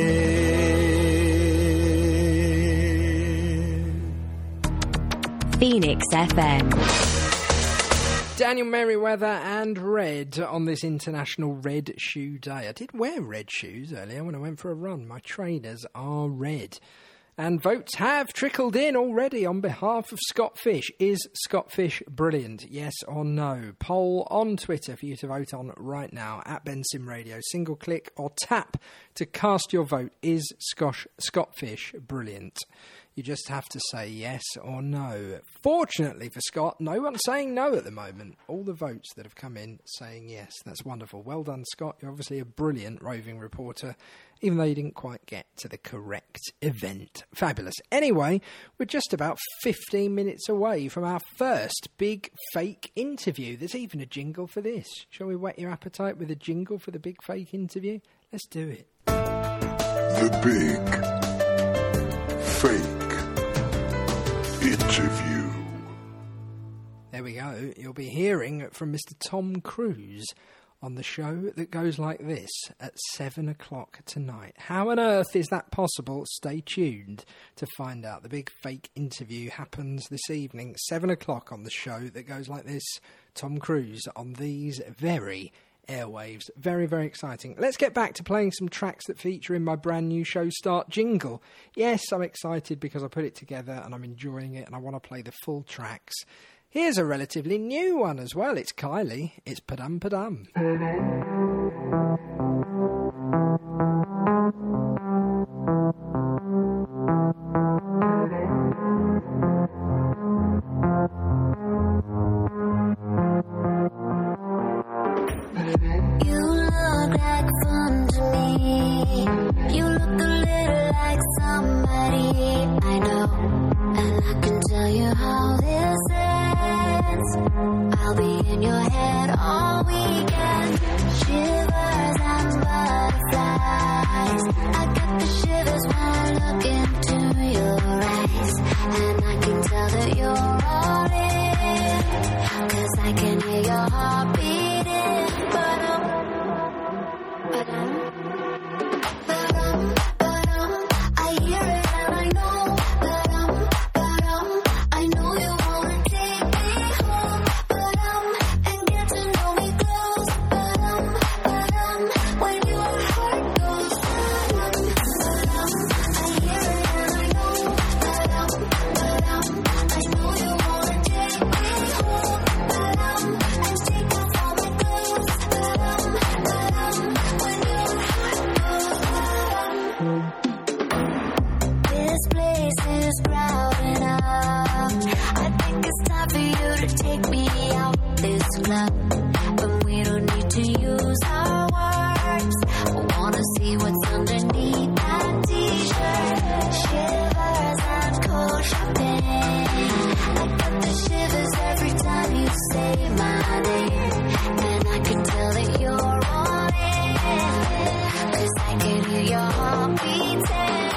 [SPEAKER 8] Phoenix F M.
[SPEAKER 3] Daniel Merriweather and Red on this International Red Shoe Day. I did wear red shoes earlier when I went for a run. My trainers are red. And votes have trickled in already on behalf of Scott Fish. Is Scott Fish brilliant? Yes or no? Poll on Twitter for you to vote on right now, at Ben Sim Radio. Single click or tap to cast your vote. Is Scott, Scott Fish brilliant? You just have to say yes or no. Fortunately for Scott, no one's saying no at the moment. All the votes that have come in saying yes. That's wonderful. Well done, Scott. You're obviously a brilliant roving reporter, even though you didn't quite get to the correct event. Fabulous. Anyway, we're just about fifteen minutes away from our first big fake interview. There's even a jingle for this. Shall we whet your appetite with a jingle for the big fake interview? Let's do it.
[SPEAKER 1] The big fake interview.
[SPEAKER 3] There we go. You'll be hearing from Mister Tom Cruise on the show that goes like this at seven o'clock tonight. How on earth is that possible? Stay tuned to find out. The big fake interview happens this evening, seven o'clock on the show that goes like this. Tom Cruise on these very airwaves. Very, very exciting. Let's get back to playing some tracks that feature in my brand new show start jingle. Yes, I'm excited because I put it together and I'm enjoying it and I want to play the full tracks. Here's a relatively new one as well. It's Kylie. It's Padam Padam.
[SPEAKER 12] You look like fun to me. You look a little like somebody I know. And I can tell you how this ends. I'll be in your head all weekend. Shivers and butterflies. I get the shivers when I look into your eyes. And I can tell that you're all in. 'Cause I can hear your heart beating. But I'm but we don't need to use our words. I wanna see what's underneath that t-shirt. Shivers and cold shopping. I get the shivers every time you say my name, and I can tell that you're on it, 'cause I can hear your heart beating.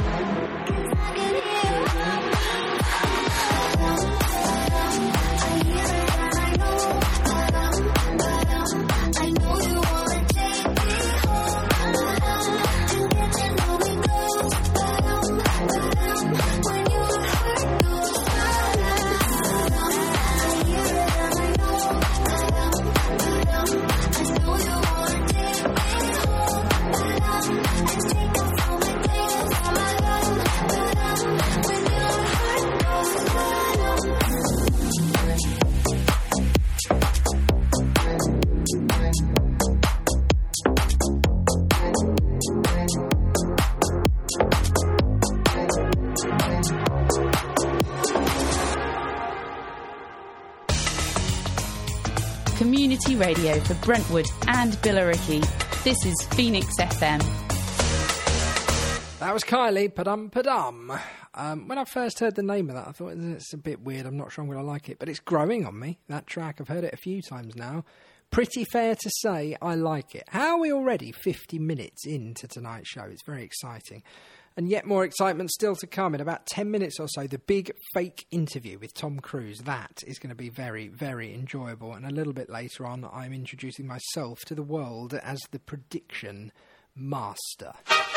[SPEAKER 2] Community radio for Brentwood and Billericay. This is Phoenix F M.
[SPEAKER 3] That was Kylie, Padum Padum. Um, when I first heard the name of that, I thought it's a bit weird. I'm not sure I'm going to like it, but it's growing on me, that track. I've heard it a few times now. Pretty fair to say I like it. How are we already fifty minutes into tonight's show? It's very exciting. And yet more excitement still to come. In about ten minutes or so, the big fake interview with Tom Cruise. That is going to be very, very enjoyable. And a little bit later on, I'm introducing myself to the world as the prediction master.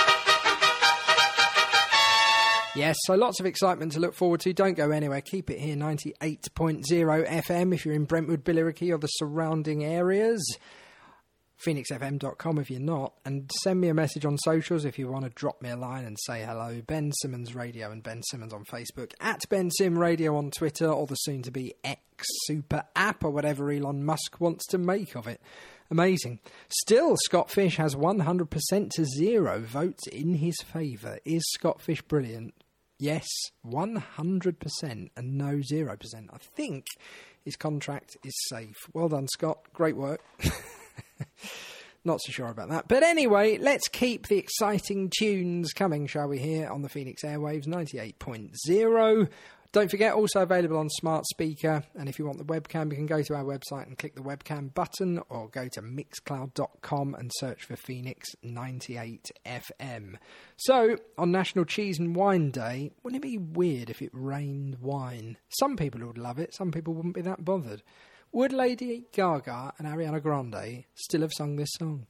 [SPEAKER 3] Yes, so lots of excitement to look forward to. Don't go anywhere. Keep it here, ninety-eight point oh F M if you're in Brentwood, Billericay or the surrounding areas. phoenix f m dot com if you're not, and send me a message on socials if you want to drop me a line and say hello. Ben Simmons Radio and Ben Simmons on Facebook, at Ben Sim Radio on Twitter, or the soon-to-be X Super App, or whatever Elon Musk wants to make of it. Amazing. Still, Scott Fish has one hundred percent to zero votes in his favour. Is Scott Fish brilliant? Yes, one hundred percent and no zero percent. I think his contract is safe. Well done, Scott. Great work. Not so sure about that. But anyway, let's keep the exciting tunes coming, shall we, here on the Phoenix Airwaves ninety-eight point oh. Don't forget, also available on smart speaker. And if you want the webcam, you can go to our website and click the webcam button, or go to mixcloud dot com and search for Phoenix ninety-eight F M. So, on National Cheese and Wine Day, wouldn't it be weird if it rained wine? Some people would love it, some people wouldn't be that bothered. Would Lady Gaga and Ariana Grande still have sung this song?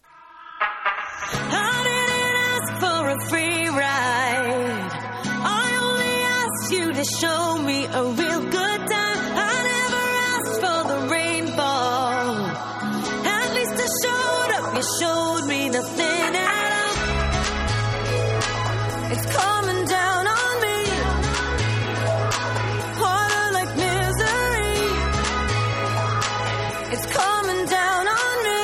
[SPEAKER 5] I didn't ask for a free ride. I only asked you to show me a real good time. I never asked for the rainfall. At least I showed up. You showed me nothing at all. It's coming down on me. Harder like misery. It's coming down on me.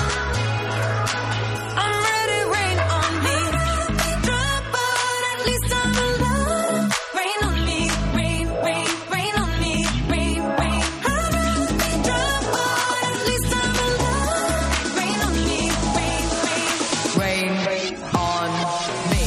[SPEAKER 5] I'm ready, rain on me. Drop, but at least I'm alive. Rain on me, rain, rain, rain on me, rain, rain. I'm ready, drop, but at least I'm alive. Rain on me, rain, rain, rain, rain on me.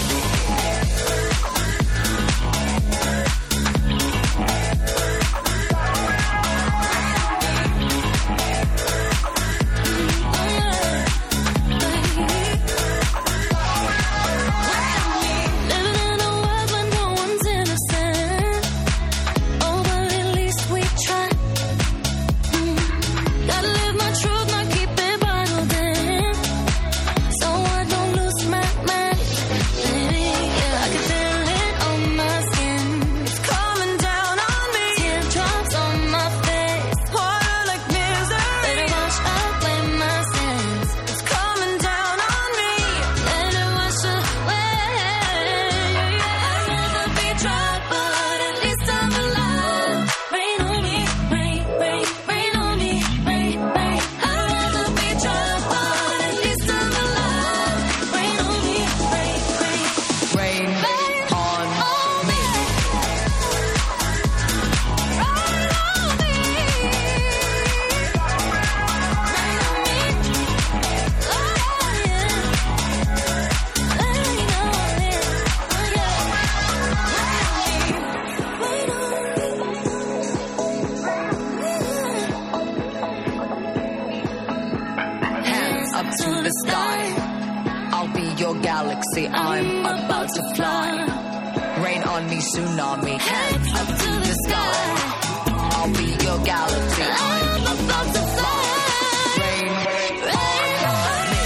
[SPEAKER 13] up to the sky. I'll be your galaxy, I'm about to fly. Rain on me, tsunami, hands up to the sky. I'll be your galaxy, I'm about to fly. Rain, rain, rain on me.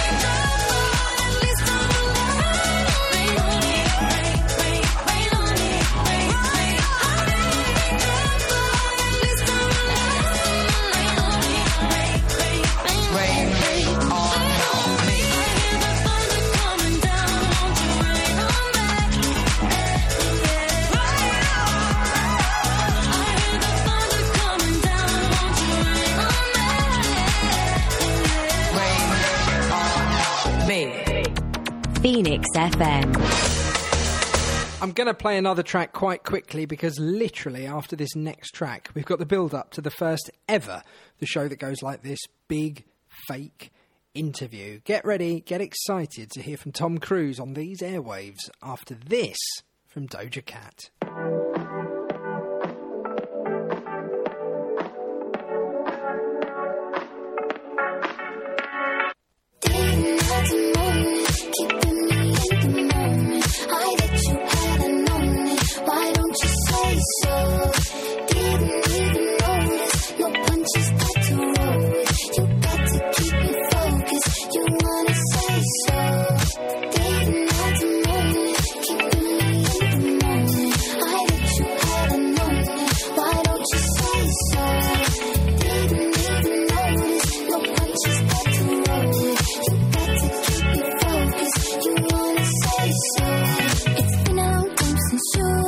[SPEAKER 13] Rain, rain on me.
[SPEAKER 8] Phoenix F M.
[SPEAKER 3] I'm going to play another track quite quickly because literally after this next track, we've got the build-up to the first ever, the show that goes like this, big, fake interview. Get ready, get excited to hear from Tom Cruise on these airwaves after this from Doja Cat.
[SPEAKER 12] Why don't you say so? Didn't even notice. No punches got to roll with. You got to keep me focused. You wanna say so? Didn't have to know. Keeping me in the moment. I bet you had a moment. Why don't you say so? Didn't even notice. No punches got to roll with. You got to keep me focused. You wanna say so? It's been a long time since you.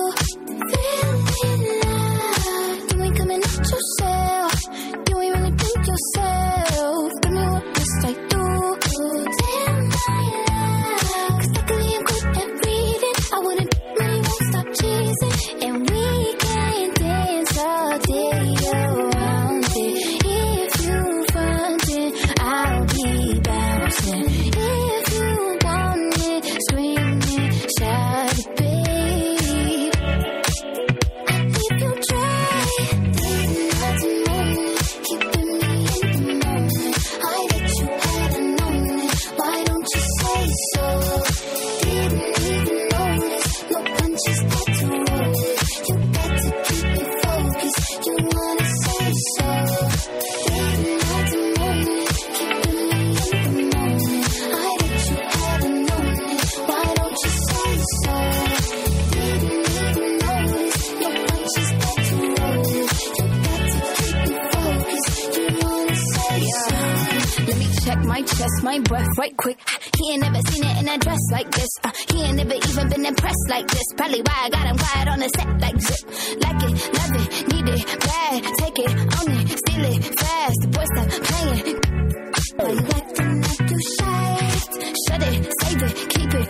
[SPEAKER 12] My breath right quick. He ain't never seen it in a dress like this. Uh, he ain't never even been impressed like this. Probably why I got him quiet on the set like zip. Like it, love it, need it, bad. Take it, own it, steal it, fast. The boy stop playing. Why you acting like you shy? Shut it, save it, keep it,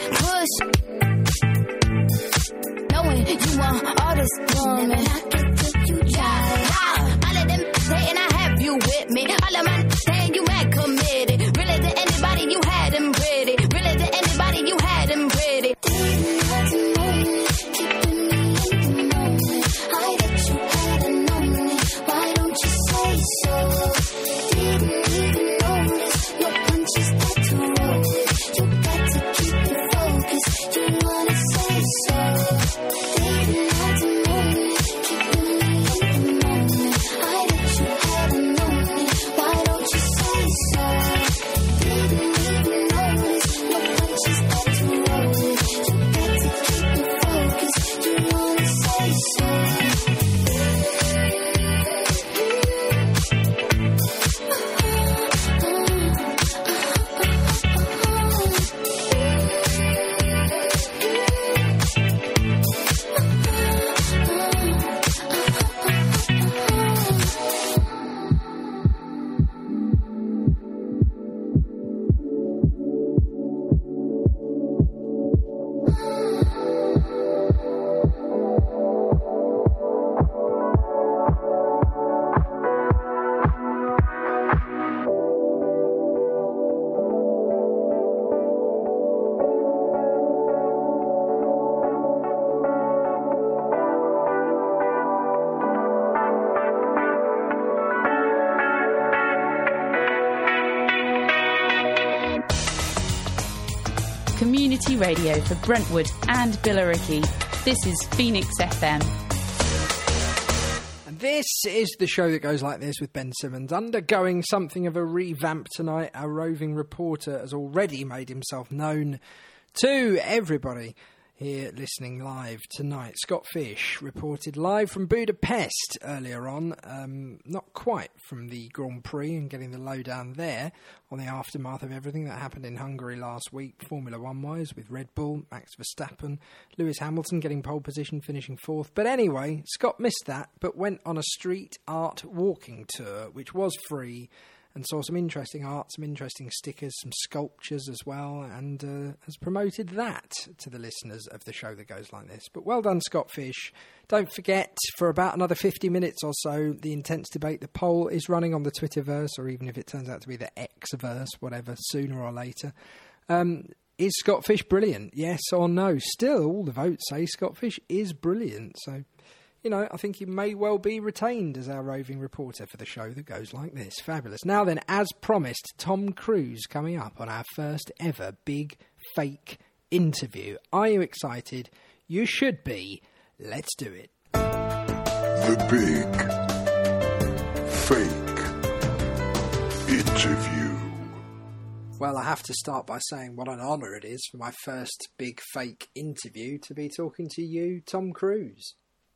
[SPEAKER 12] push. Knowing you want all this woman. Knock it till you die. All of them saying I have you with me. All of my saying you mad committed. Really to anybody you had them pretty. Really to anybody you had them pretty. Didn't have to know. Keeping me in the moment. I bet you had a moment. Why don't you say so? Didn't
[SPEAKER 2] community radio for Brentwood and Billericay. This is Phoenix F M.
[SPEAKER 3] And this is the show that goes like this with Ben Simmons. Undergoing something of a revamp tonight, our roving reporter has already made himself known to everybody here listening live tonight. Scott Fish reported live from Budapest earlier on, um, not quite from the Grand Prix and getting the lowdown there on the aftermath of everything that happened in Hungary last week, Formula One-wise, with Red Bull, Max Verstappen, Lewis Hamilton getting pole position, finishing fourth. But anyway, Scott missed that, but went on a street art walking tour, which was free, and saw some interesting art, some interesting stickers, some sculptures as well, and uh, has promoted that to the listeners of the show that goes like this. But well done, Scott Fish. Don't forget, for about another fifty minutes or so, the Intense Debate, the poll is running on the Twitterverse, or even if it turns out to be the Xverse, whatever, sooner or later. Um, is Scott Fish brilliant? Yes or no? Still, all the votes say Scott Fish is brilliant, so... You know, I think he may well be retained as our roving reporter for the show that goes like this. Fabulous. Now then, as promised, Tom Cruise coming up on our first ever big fake interview. Are you excited? You should be. Let's do it.
[SPEAKER 1] The big fake interview.
[SPEAKER 3] Well, I have to start by saying what an honour it is for my first big fake interview to be talking to you, Tom Cruise.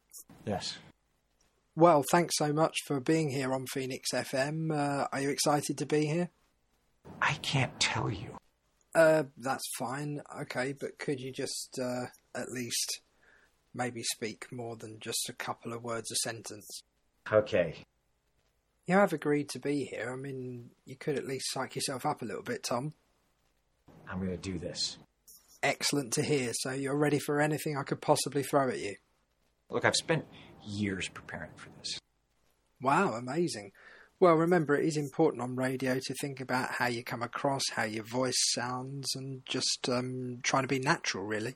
[SPEAKER 14] Yes.
[SPEAKER 3] Well, thanks so much for being here on Phoenix F M. Uh, are you excited to be here?
[SPEAKER 14] I can't tell you.
[SPEAKER 3] Uh, that's fine. Okay, but could you just uh, at least maybe speak more than just a couple of words a sentence?
[SPEAKER 14] Okay.
[SPEAKER 3] You have agreed to be here. I mean, you could at least psych yourself up a little bit, Tom.
[SPEAKER 14] I'm going to do this.
[SPEAKER 3] Excellent to hear. So you're ready for anything I could possibly throw at you?
[SPEAKER 14] Look, I've spent years preparing for this.
[SPEAKER 3] Wow, amazing. Well, remember, it is important on radio to think about how you come across, how your voice sounds, and just um, trying to be natural, really.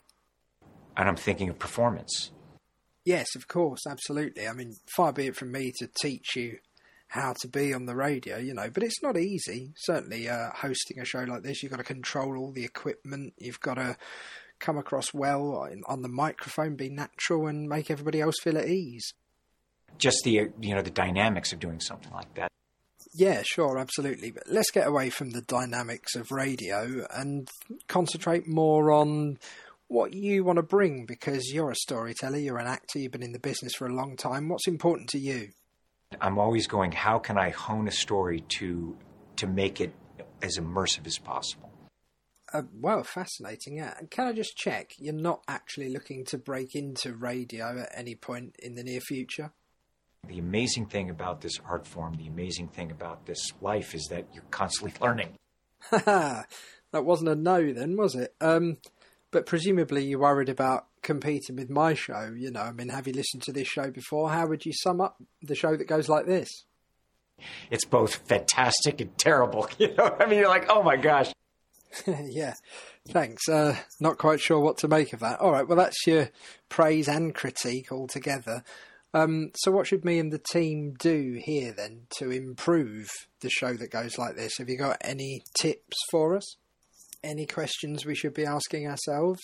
[SPEAKER 14] And I'm thinking of performance.
[SPEAKER 3] Yes, of course, absolutely. I mean, far be it from me to teach you how to be on the radio, you know, but it's not easy. Certainly, uh, hosting a show like this, you've got to control all the equipment, you've got to come across well on the microphone, be natural, and make everybody else feel at ease.
[SPEAKER 14] Just the, you know, the dynamics of doing something like that.
[SPEAKER 3] Yeah, sure, absolutely. But let's get away from the dynamics of radio and concentrate more on what you want to bring, because you're a storyteller, you're an actor, you've been in the business for a long time. What's important to you?
[SPEAKER 14] I'm always going, how can I hone a story to to make it as immersive as possible?
[SPEAKER 3] Uh, well, fascinating, yeah. And can I just check, you're not actually looking to break into radio at any point in the near future?
[SPEAKER 14] The amazing thing about this art form, the amazing thing about this life is that you're constantly learning.
[SPEAKER 3] That wasn't a no then, was it? Um, but presumably you're worried about competing with my show, you know. I mean, have you listened to this show before? How would you sum up the show that goes like this?
[SPEAKER 14] It's both fantastic and terrible, you know? I mean, you're like, oh my gosh.
[SPEAKER 3] Yeah, thanks. Uh, not quite sure what to make of that. All right, well, that's your praise and critique altogether. Um, so what should me and the team do here, then, to improve the show that goes like this? Have you got any tips for us? Any questions we should be asking ourselves?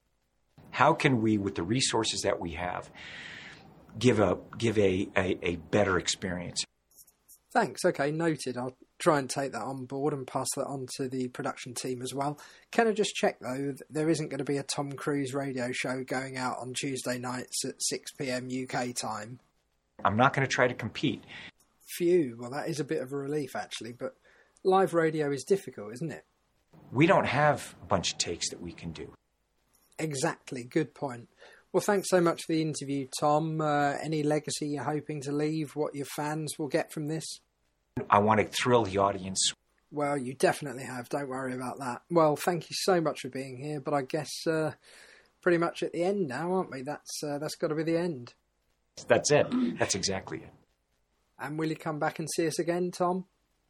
[SPEAKER 14] How can we, with the resources that we have, give a give a, a, a better experience?
[SPEAKER 3] Thanks. Okay, noted. I'll try and take that on board and pass that on to the production team as well. Can I just check, though, that there isn't going to be a Tom Cruise radio show going out on Tuesday nights at six p.m. U K time?
[SPEAKER 14] I'm not going to try to compete.
[SPEAKER 3] Phew. Well, that is a bit of a relief, actually, but live radio is difficult, isn't it?
[SPEAKER 14] We don't have a bunch of takes that we can do.
[SPEAKER 3] Exactly. Good point. Well, thanks so much for the interview, Tom. Uh, any legacy you're hoping to leave, what your fans will get from this?
[SPEAKER 14] I want to thrill the audience.
[SPEAKER 3] Well, you definitely have. Don't worry about that. Well, thank you so much for being here, but I guess uh, pretty much at the end now, aren't we? That's uh, that's got to be the end.
[SPEAKER 14] That's it. That's exactly it.
[SPEAKER 3] And will you come back and see us again, Tom?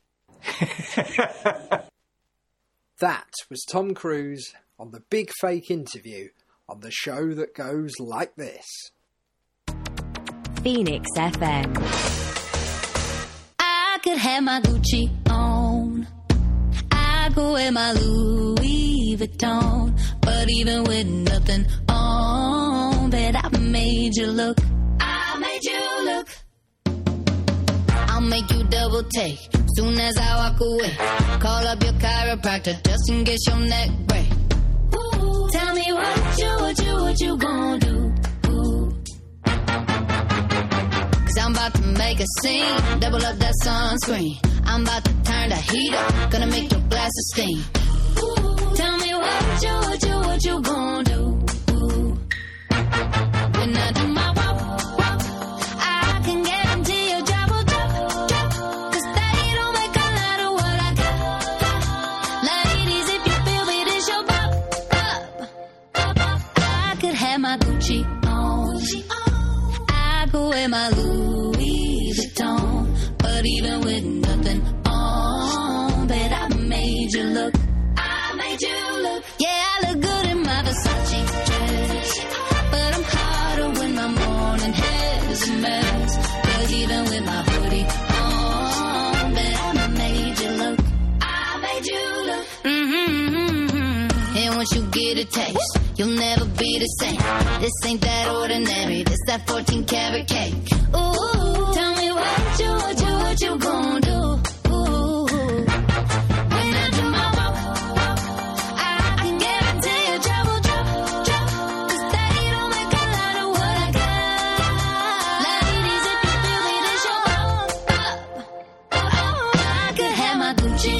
[SPEAKER 3] That was Tom Cruise on the Big Fake Interview on the show that goes like this.
[SPEAKER 8] Phoenix F M.
[SPEAKER 15] I could have my Gucci on. I go wear my Louis Vuitton. But even with nothing on, bet I made you look. I made you look. I'll make you double take soon as I walk away. Call up your chiropractor just in case your neck break. Ooh, tell me what you, what you, what you gonna do? Ooh. Cause I'm about to make a scene, double up that sunscreen. I'm about to turn the heat up, gonna make your glasses steam. Ooh, tell me what you, what you, what you gonna do? Ooh. When I do my walk, walk, I can guarantee your job will drop, drop. Cause they don't make a lot of what I got. Ladies, if you feel me, this your bop, bop, bop, bop. I could have my Gucci on, I could wear my Louis Vuitton. But even with nothing on, bet I made you look. I made you look. Yeah, I look good in my Versace dress, but I'm hotter when my morning hair is a mess. Cause even with my hoodie on, bet I made you look. I made you look. Mm-hmm, mm-hmm. And once you get a taste, you'll never be the same. This ain't that ordinary, this that fourteen karat cake. Ooh, tell me what you, what you, what you gonna do? Ooh, when I do my walk, walk, I can guarantee your job will drop, drop. Cause they don't make a lot of what I got. Ladies, if you feel me, this your bop, bop. Oh, I could have my Gucci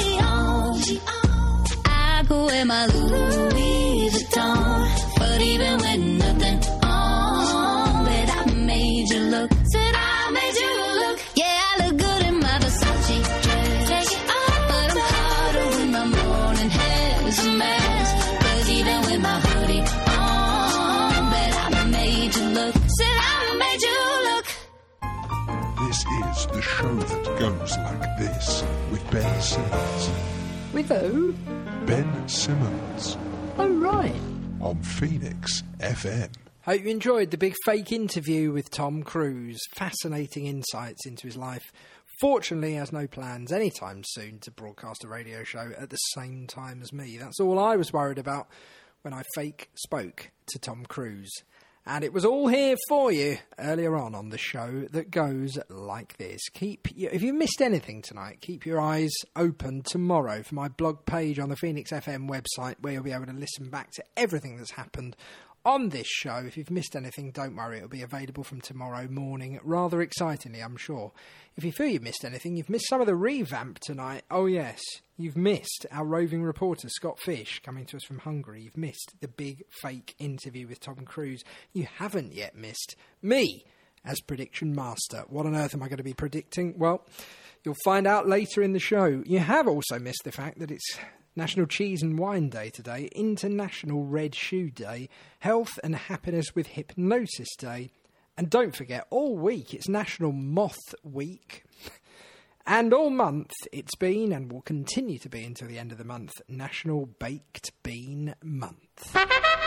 [SPEAKER 15] on, I could wear my Louis Vuitton. But even with nothing on, bet I made you look. Said I made you look. Yeah, I look good in my Versace dress. Take it off, but I'm hotter when my morning hair is a mess. Cause even with my hoodie on, bet I made you look. Said I made you look.
[SPEAKER 1] This is the show that goes like this with Ben Simmons.
[SPEAKER 3] With who?
[SPEAKER 1] Ben Simmons.
[SPEAKER 3] Oh, right.
[SPEAKER 1] On Phoenix F M.
[SPEAKER 3] Hope you enjoyed the big fake interview with Tom Cruise. Fascinating insights into his life. Fortunately, he has no plans anytime soon to broadcast a radio show at the same time as me. That's all I was worried about when I fake spoke to Tom Cruise. And it was all here for you earlier on on the show that goes like this. Keep if you missed anything tonight, keep your eyes open tomorrow for my blog page on the Phoenix F M website, where you'll be able to listen back to everything that's happened on this show. If you've missed anything, don't worry, it'll be available from tomorrow morning, rather excitingly, I'm sure. If you feel you've missed anything, you've missed some of the revamp tonight. Oh yes, you've missed our roving reporter Scott Fish coming to us from Hungary. You've missed the big fake interview with Tom Cruise. You haven't yet missed me as prediction master. What on earth am I going to be predicting? Well, you'll find out later in the show. You have also missed the fact that it's National Cheese and Wine Day today, International Red Shoe Day, Health and Happiness with Hypnosis Day, and don't forget, all week it's National Moth Week, and all month it's been, and will continue to be until the end of the month, National Baked Bean Month.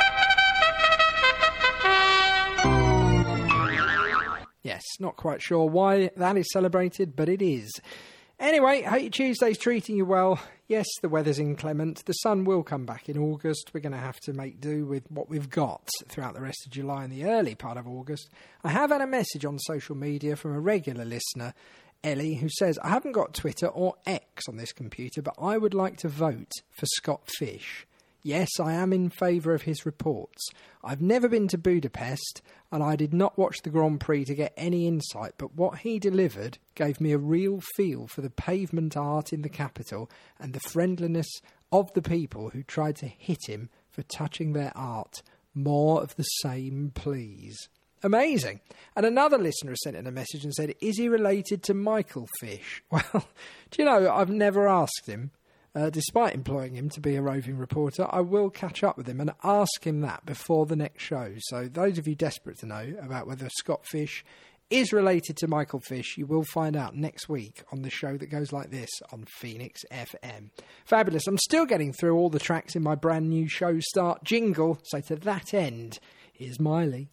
[SPEAKER 3] Yes, not quite sure why that is celebrated, but it is. Anyway, hope your Tuesday's treating you well. Yes, the weather's inclement. The sun will come back in August. We're going to have to make do with what we've got throughout the rest of July and the early part of August. I have had a message on social media from a regular listener, Ellie, who says, I haven't got Twitter or X on this computer, but I would like to vote for Scott Fish. Yes, I am in favour of his reports. I've never been to Budapest, and I did not watch the Grand Prix to get any insight, but what he delivered gave me a real feel for the pavement art in the capital and the friendliness of the people who tried to hit him for touching their art. More of the same, please. Amazing. And another listener has sent in a message and said, is he related to Michael Fish? Well, do you know, I've never asked him. Uh, despite employing him to be a roving reporter, I will catch up with him and ask him that before the next show. So those of you desperate to know about whether Scott Fish is related to Michael Fish, you will find out next week on the show that goes like this on Phoenix F M. Fabulous. I'm still getting through all the tracks in my brand new show start jingle. So to that end, here's Miley.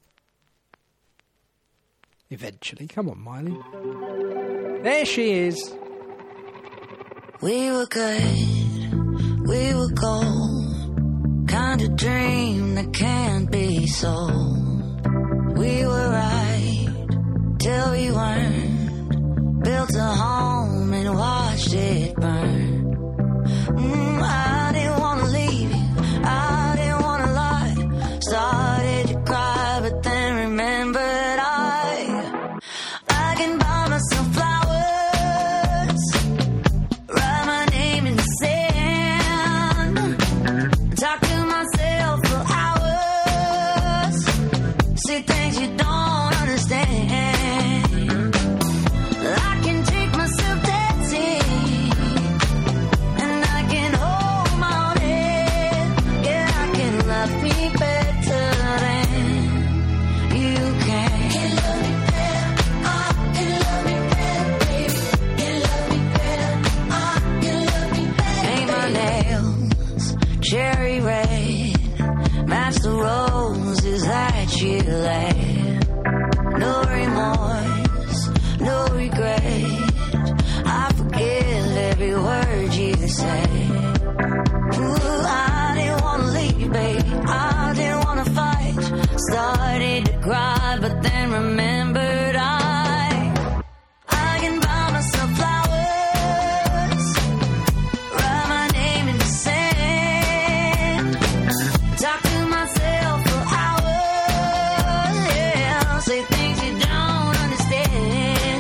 [SPEAKER 3] Eventually. Come on, Miley. There she is.
[SPEAKER 15] We were good, we were gold.
[SPEAKER 11] find a dream that can't be sold. We were right till we weren't. Built a home and watched it burn. Mm, I didn't wanna leave you, I didn't wanna lie. Started to cry, but then remembered I I can buy myself flowers, write my name in the sand, talk to myself for hours, say things you don't understand. I can take myself dancing, and I can hold my own head. Yeah, I can love me better than you can. Can love me better, I can love me better, baby. Can love me better, I can love me better. Paint my nails cherry red, match the roses that you laid. No remorse, no regret. I forgive every word you say. Ooh, I didn't wanna leave, babe. I didn't wanna fight. Started to cry, but then remembered I I can buy myself flowers, write my name in the sand, talk to myself for hours, yeah, say things you don't understand.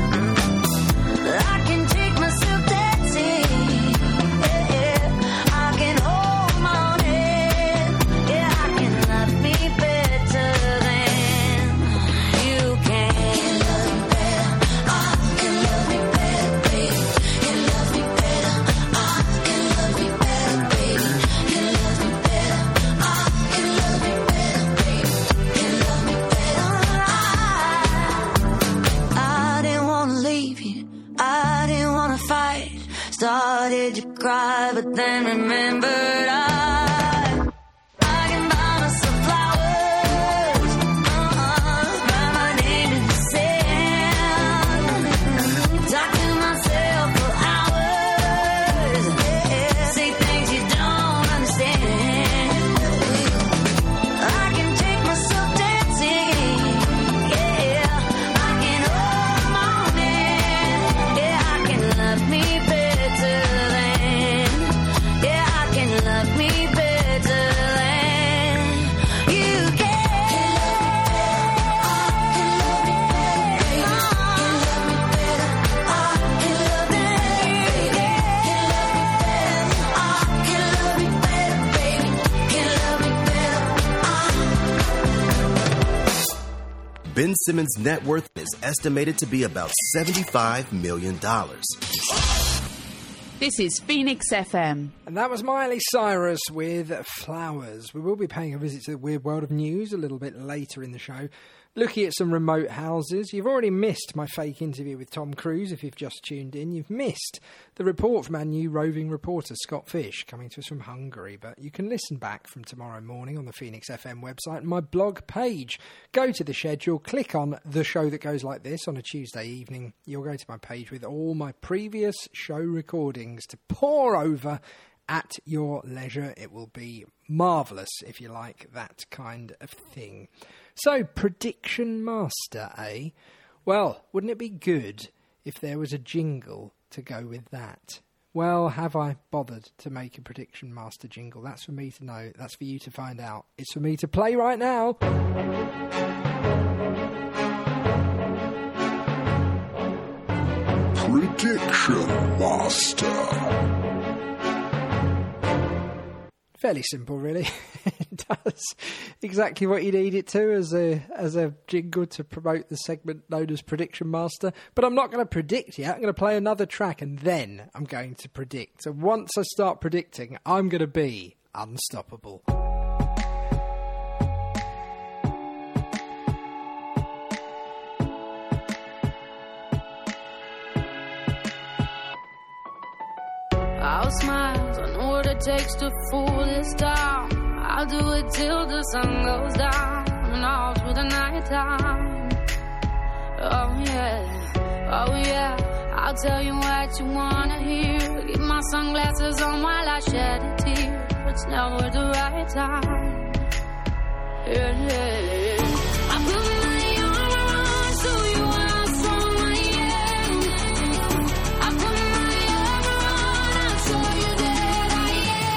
[SPEAKER 11] I can take myself dancing, yeah, I can hold my own head, yeah, I can love me better than you can. Can love me better, I can love me better, baby. Can love me better, I can love me better, baby. Can love me better, I can love me better, baby. Can love me better, I I didn't wanna leave you, I didn't wanna fight. Started to cry, but then remembered I I can buy myself flowers, uh-uh, write my name in the sand, talk to myself for hours, yeah, say things you don't understand. I can take myself dancing, yeah, I can hold my own hand, yeah, I can love me better than, yeah, I can love me better than you can. Can love me better, I can love me better, baby. Can love me better, I can love me better, baby. Can love me better, baby. Can love me better.
[SPEAKER 16] Ben Simmons' net worth is estimated to be about seventy-five million dollars.
[SPEAKER 2] This is Phoenix F M.
[SPEAKER 3] And that was Miley Cyrus with Flowers. We will be paying a visit to the weird world of news a little bit later in the show, looking at some remote houses. You've already missed my fake interview with Tom Cruise if you've just tuned in. You've missed the report from our new roving reporter, Scott Fish, coming to us from Hungary. But you can listen back from tomorrow morning on the Phoenix F M website and my blog page. Go to the schedule, click on the show that goes like this on a Tuesday evening. You'll go to my page with all my previous show recordings to pore over at your leisure. It will be marvellous if you like that kind of thing. So, Prediction Master, eh? Well, wouldn't it be good if there was a jingle to go with that? Well, have I bothered to make a Prediction Master jingle? That's for me to know. That's for you to find out. It's for me to play right now.
[SPEAKER 1] Prediction Master.
[SPEAKER 3] Fairly simple, really. It does exactly what you need it to as a as a jingle to promote the segment known as Prediction Master. But I'm not going to predict yet. I'm going to play another track and then I'm going to predict. So once I start predicting, I'm going to be unstoppable.
[SPEAKER 17] I'll smile, I know what it takes to fool this town. I'll do it till the sun goes down and all through the night time. Oh yeah, oh yeah, I'll tell you what you wanna hear. Keep my sunglasses on while I shed a tear. it's never the right time. Yeah, yeah, yeah. I put my arm around so you how strong I am. I put my arm around, I'll show you that I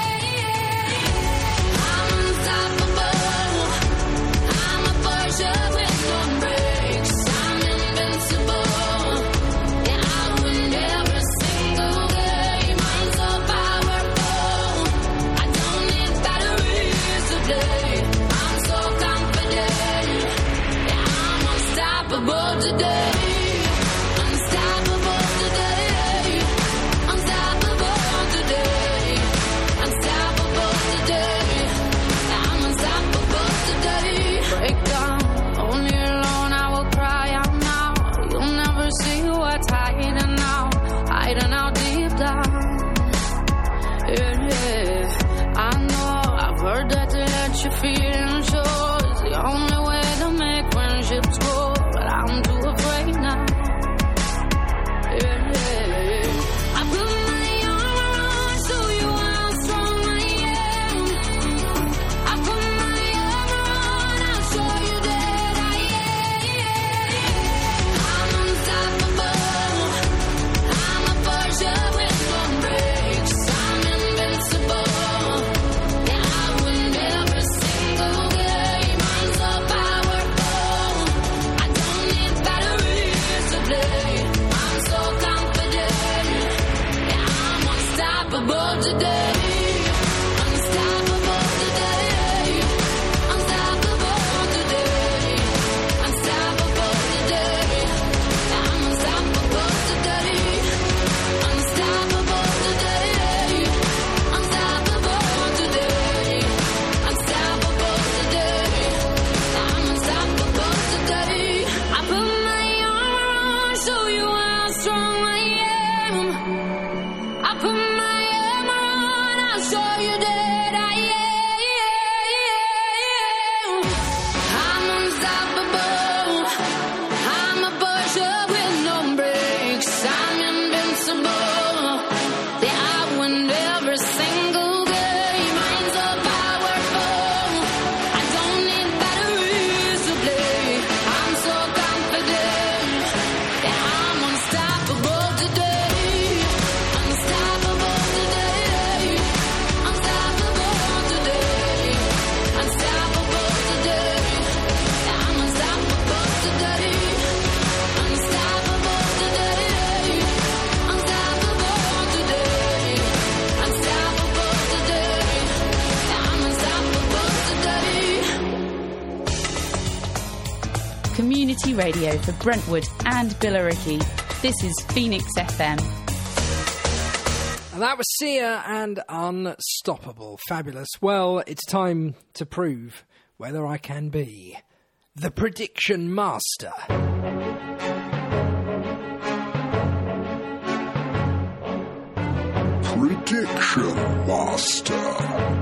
[SPEAKER 17] am. I'm unstoppable. I'm a Porsche with no brakes. I'm invincible. Yeah, I win every single game. I'm so powerful. I don't need batteries to play. I'm so confident. Yeah, I'm unstoppable today. Unstoppable today. Unstoppable today. Unstoppable today. I'm unstoppable today. Break down, only alone I will cry out now. You'll never see what's hiding out, hiding out deep down. Yeah, yeah. I know, I've heard that to let you feel sure is the only way to make friendships grow, but I'm too afraid now. Yeah, yeah. I put my arm around, show you how strong I am. I put my arm around, I'll show you that I am. I'm unstoppable. I'm a Porsche with no brakes. I'm invincible. Yeah, I win every single game. I'm so powerful. I don't need batteries to play. I'm so confident. Yeah, I'm unstoppable today. Unstoppable today. Unstoppable today. Unstoppable today. I'm unstoppable today. Unstoppable today. Unstoppable today. Unstoppable today. I'm unstoppable today. I put my arm around, show you how strong I am. I put my arm around, I'll show you that I am. I'm unstoppable. I'm a Porsche with no brakes. I'm invincible. Yeah, I win every single game. I'm so powerful. I don't need batteries to play. I'm so confident. Yeah, I'm unstoppable today. Unstoppable today. Unstoppable today. Unstoppable today. Yeah, I'm unstoppable today. Unstoppable today. Unstoppable today. Unstoppable today. Yeah, I'm unstoppable today.
[SPEAKER 2] Community radio for Brentwood and Billericay. This is Phoenix F M.
[SPEAKER 3] And that was Sia and Unstoppable. Fabulous. Well, it's time to prove whether I can be the prediction master.
[SPEAKER 1] Prediction Master.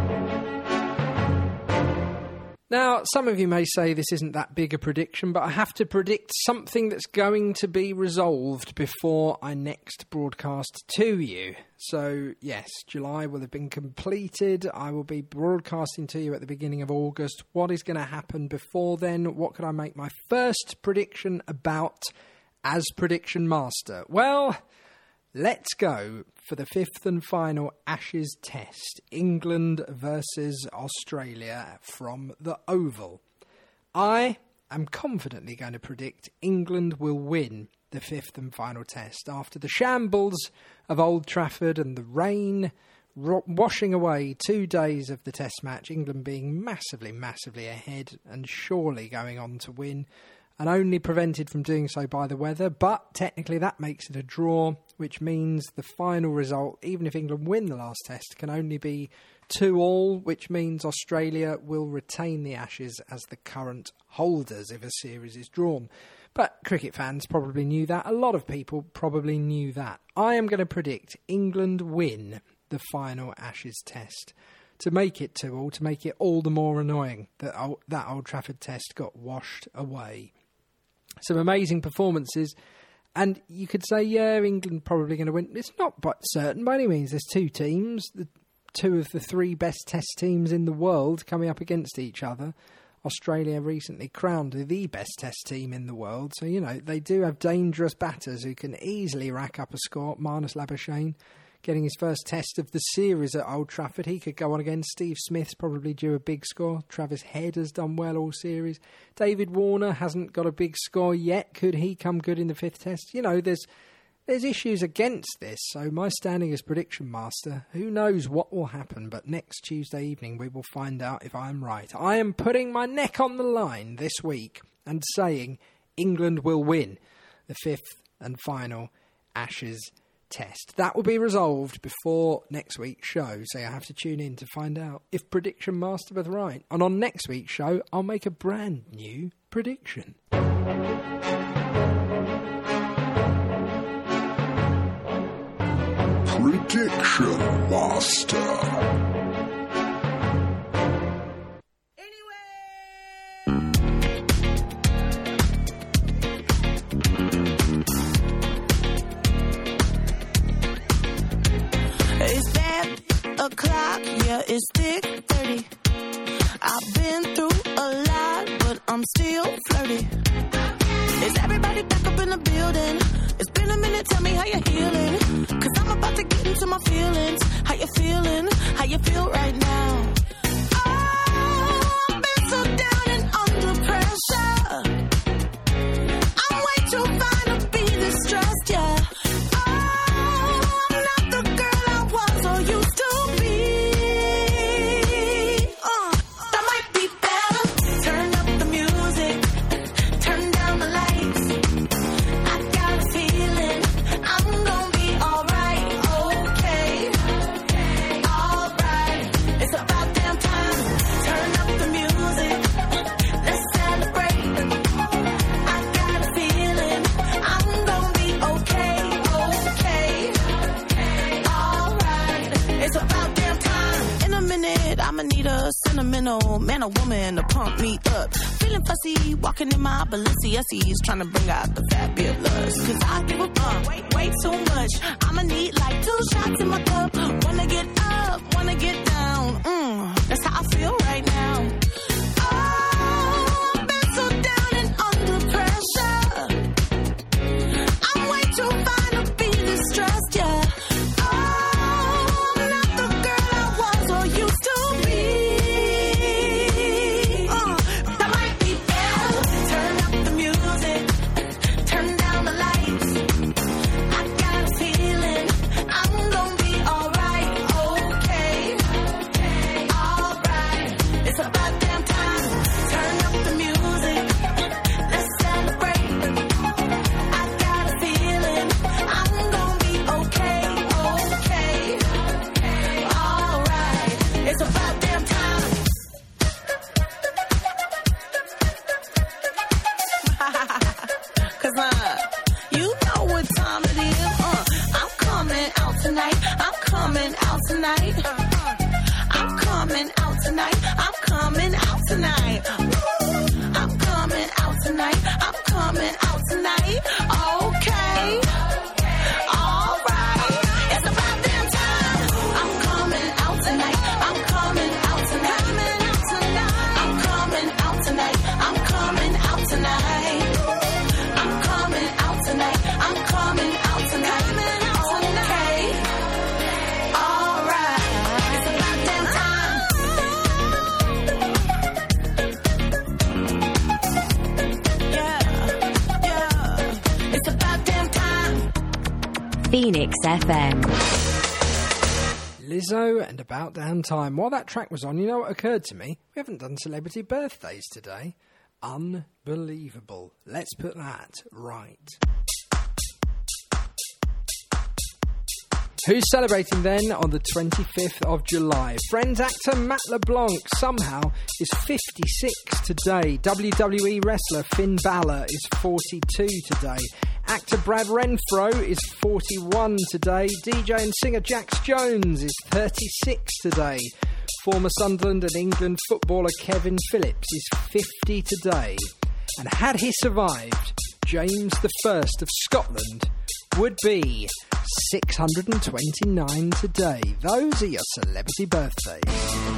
[SPEAKER 3] Now, some of you may say this isn't that big a prediction, but I have to predict something that's going to be resolved before I next broadcast to you. So, yes, July will have been completed. I will be broadcasting to you at the beginning of August. What is going to happen before then? What could I make my first prediction about as prediction master? Well, let's go for the fifth and final Ashes test. England versus Australia from the Oval. I am confidently going to predict England will win the fifth and final test after the shambles of Old Trafford and the rain ro- washing away two days of the test match, England being massively, massively ahead and surely going on to win, and only prevented from doing so by the weather. But technically that makes it a draw, which means the final result, even if England win the last test, can only be two all, which means Australia will retain the Ashes as the current holders if a series is drawn. But cricket fans probably knew that. A lot of people probably knew that. I am going to predict England win the final Ashes test to make it two all, to make it all the more annoying that old, that Old Trafford test got washed away. Some amazing performances, and you could say, yeah, England probably going to win. It's not but certain by any means. There's two teams. The two of the three best Test teams in the world coming up against each other. Australia recently crowned the best Test team in the world, so, you know, they do have dangerous batters who can easily rack up a score. Marnus Labuschagne getting his first Test of the series at Old Trafford. He could go on again. Steve Smith's probably due a big score. Travis Head has done well all series. David Warner hasn't got a big score yet. Could he come good in the fifth Test? You know, there's there's issues against this, so my standing as prediction master, who knows what will happen, but next Tuesday evening we will find out if I am right. I am putting my neck on the line this week and saying England will win the fifth and final Ashes Test. That will be resolved before next week's show, so you have to tune in to find out if Prediction Master was right. And on next week's show, I'll make a brand new prediction.
[SPEAKER 1] Prediction Master.
[SPEAKER 11] It's bad o'clock, yeah, it's thick thirty. I've been through a lot, but I'm still flirty. Is everybody back up in the building? It's been a minute, tell me how you're healing. Cause I'm about to get into my feelings. How you feeling? How you feel right now? Oh, I've been so down and under pressure. I'm way too fine to be distressed, yeah. I'ma need a sentimental man or woman to pump me up. Feeling fussy, walking in my Balenciennes, trying to bring out the fabulous. Cause I give a fuck way, way too much. I'ma need like two shots in my cup. Wanna get up, wanna get down. Mm, that's how I feel right now. Oh, I've been so down and under pressure. I'm way too fine to be distressed, yeah.
[SPEAKER 8] Phoenix F M.
[SPEAKER 3] Lizzo and About Damn Time. While that track was on, you know what occurred to me? We haven't done celebrity birthdays today. Unbelievable. Let's put that right. Who's celebrating then on the twenty-fifth of July? Friends actor Matt LeBlanc somehow is fifty-six today. W W E wrestler Finn Balor is forty-two today. Actor Brad Renfro is forty-one today. D J and singer Jax Jones is thirty-six today. Former Sunderland and England footballer Kevin Phillips is fifty today. And had he survived, James the First of Scotland would be six hundred twenty-nine today. Those are your celebrity birthdays.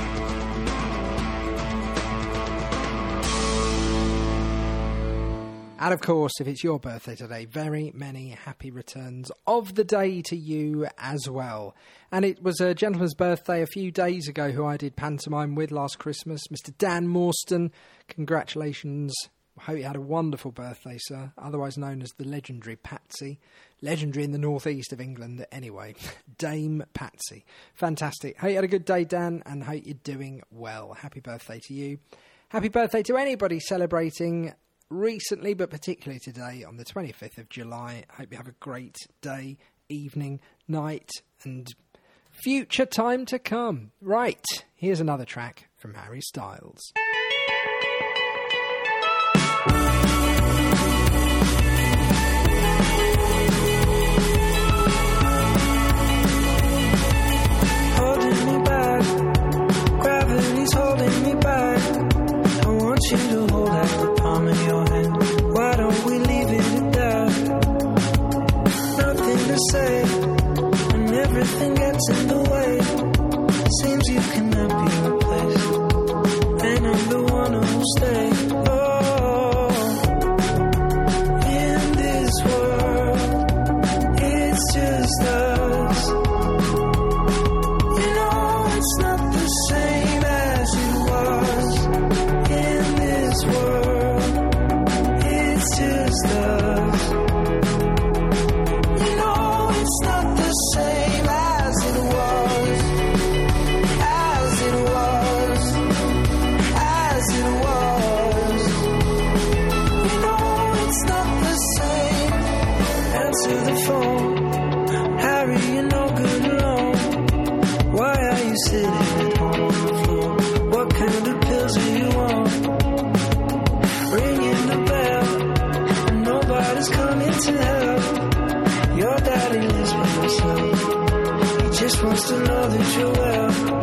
[SPEAKER 3] And of course, if it's your birthday today, very many happy returns of the day to you as well. And it was a gentleman's birthday a few days ago who I did pantomime with last Christmas, Mister Dan Morstan. Congratulations. I hope you had a wonderful birthday, sir, otherwise known as the legendary Patsy. Legendary in the northeast of England, anyway. Dame Patsy. Fantastic. Hope you had a good day, Dan, and hope you're doing well. Happy birthday to you. Happy birthday to anybody celebrating recently, but particularly today on the twenty-fifth of July. Hope you have a great day, evening, night, and future time to come. Right, here's another track from Harry Styles.
[SPEAKER 11] Holding me back, gravity's holding me back. I want you to hold out the palm of your hand. Why don't we leave it at that? Nothing to say, and everything gets in the way. Seems you cannot be replaced, and I'm the one who will stay. Oh, in this world, it's just us. You know it's not the same as it was. In this world, it's just us. You know it's not the same as it was, as it was, as it was. You know it's not the same. Answer the phone, Harry, you're no good alone. Why are you sitting at home on the floor? What kind of pills do you want? Ringing the bell, and nobody's coming to help. Your daddy lives by himself. He just wants to know that you're well.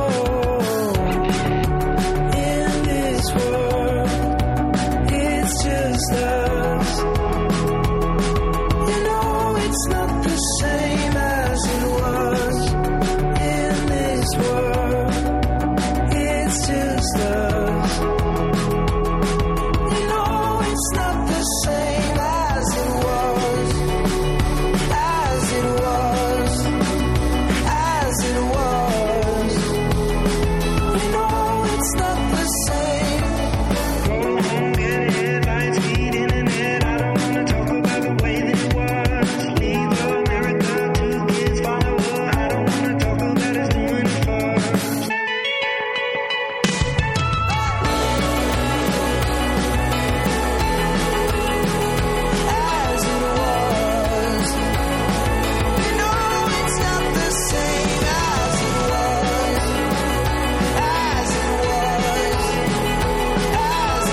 [SPEAKER 11] Oh, in this world, it's just us. You know it's not the same as it was. In this world, it's just us. You know it's not the same as it was, as it was, as it was. You know it's not the same. Go home, get headlines, feed internet. I don't wanna talk about the way that it was. Leave America, two kids follow her. I don't wanna talk about us doing it first. As it was, you know it's not the same as it was, as it was, as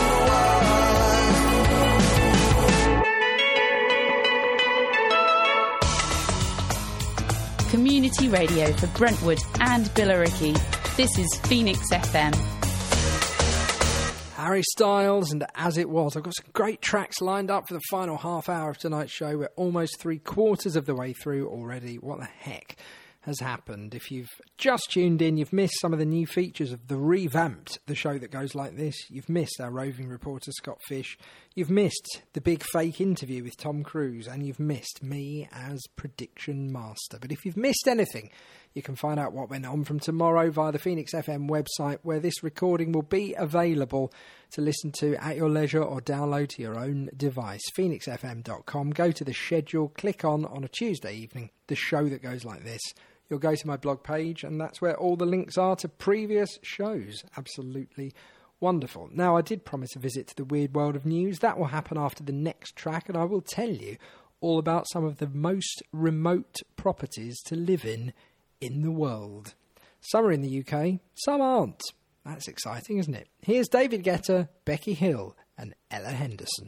[SPEAKER 11] it was.
[SPEAKER 2] Community radio for Brentwood and Billericay. This is Phoenix F M.
[SPEAKER 3] Harry Styles and As It Was. I've got some great tracks lined up for the final half hour of tonight's show. We're almost three quarters of the way through already. What the heck has happened? If you've just tuned in, you've missed some of the new features of the revamped The Show That Goes Like This. You've missed our roving reporter Scott Fish. You've missed the big fake interview with Tom Cruise. And you've missed me as prediction master. But if you've missed anything, you can find out what went on from tomorrow via the Phoenix F M website, where this recording will be available to listen to at your leisure or download to your own device. phoenix f m dot com. Go to the schedule, click on, on a Tuesday evening, The Show That Goes Like This. You'll go to my blog page, and that's where all the links are to previous shows. Absolutely wonderful. Now, I did promise a visit to the weird world of news. That will happen after the next track, and I will tell you all about some of the most remote properties to live in in the world. Some are in the U K, some aren't. That's exciting, isn't it? Here's David Guetta, Becky Hill, and Ella Henderson.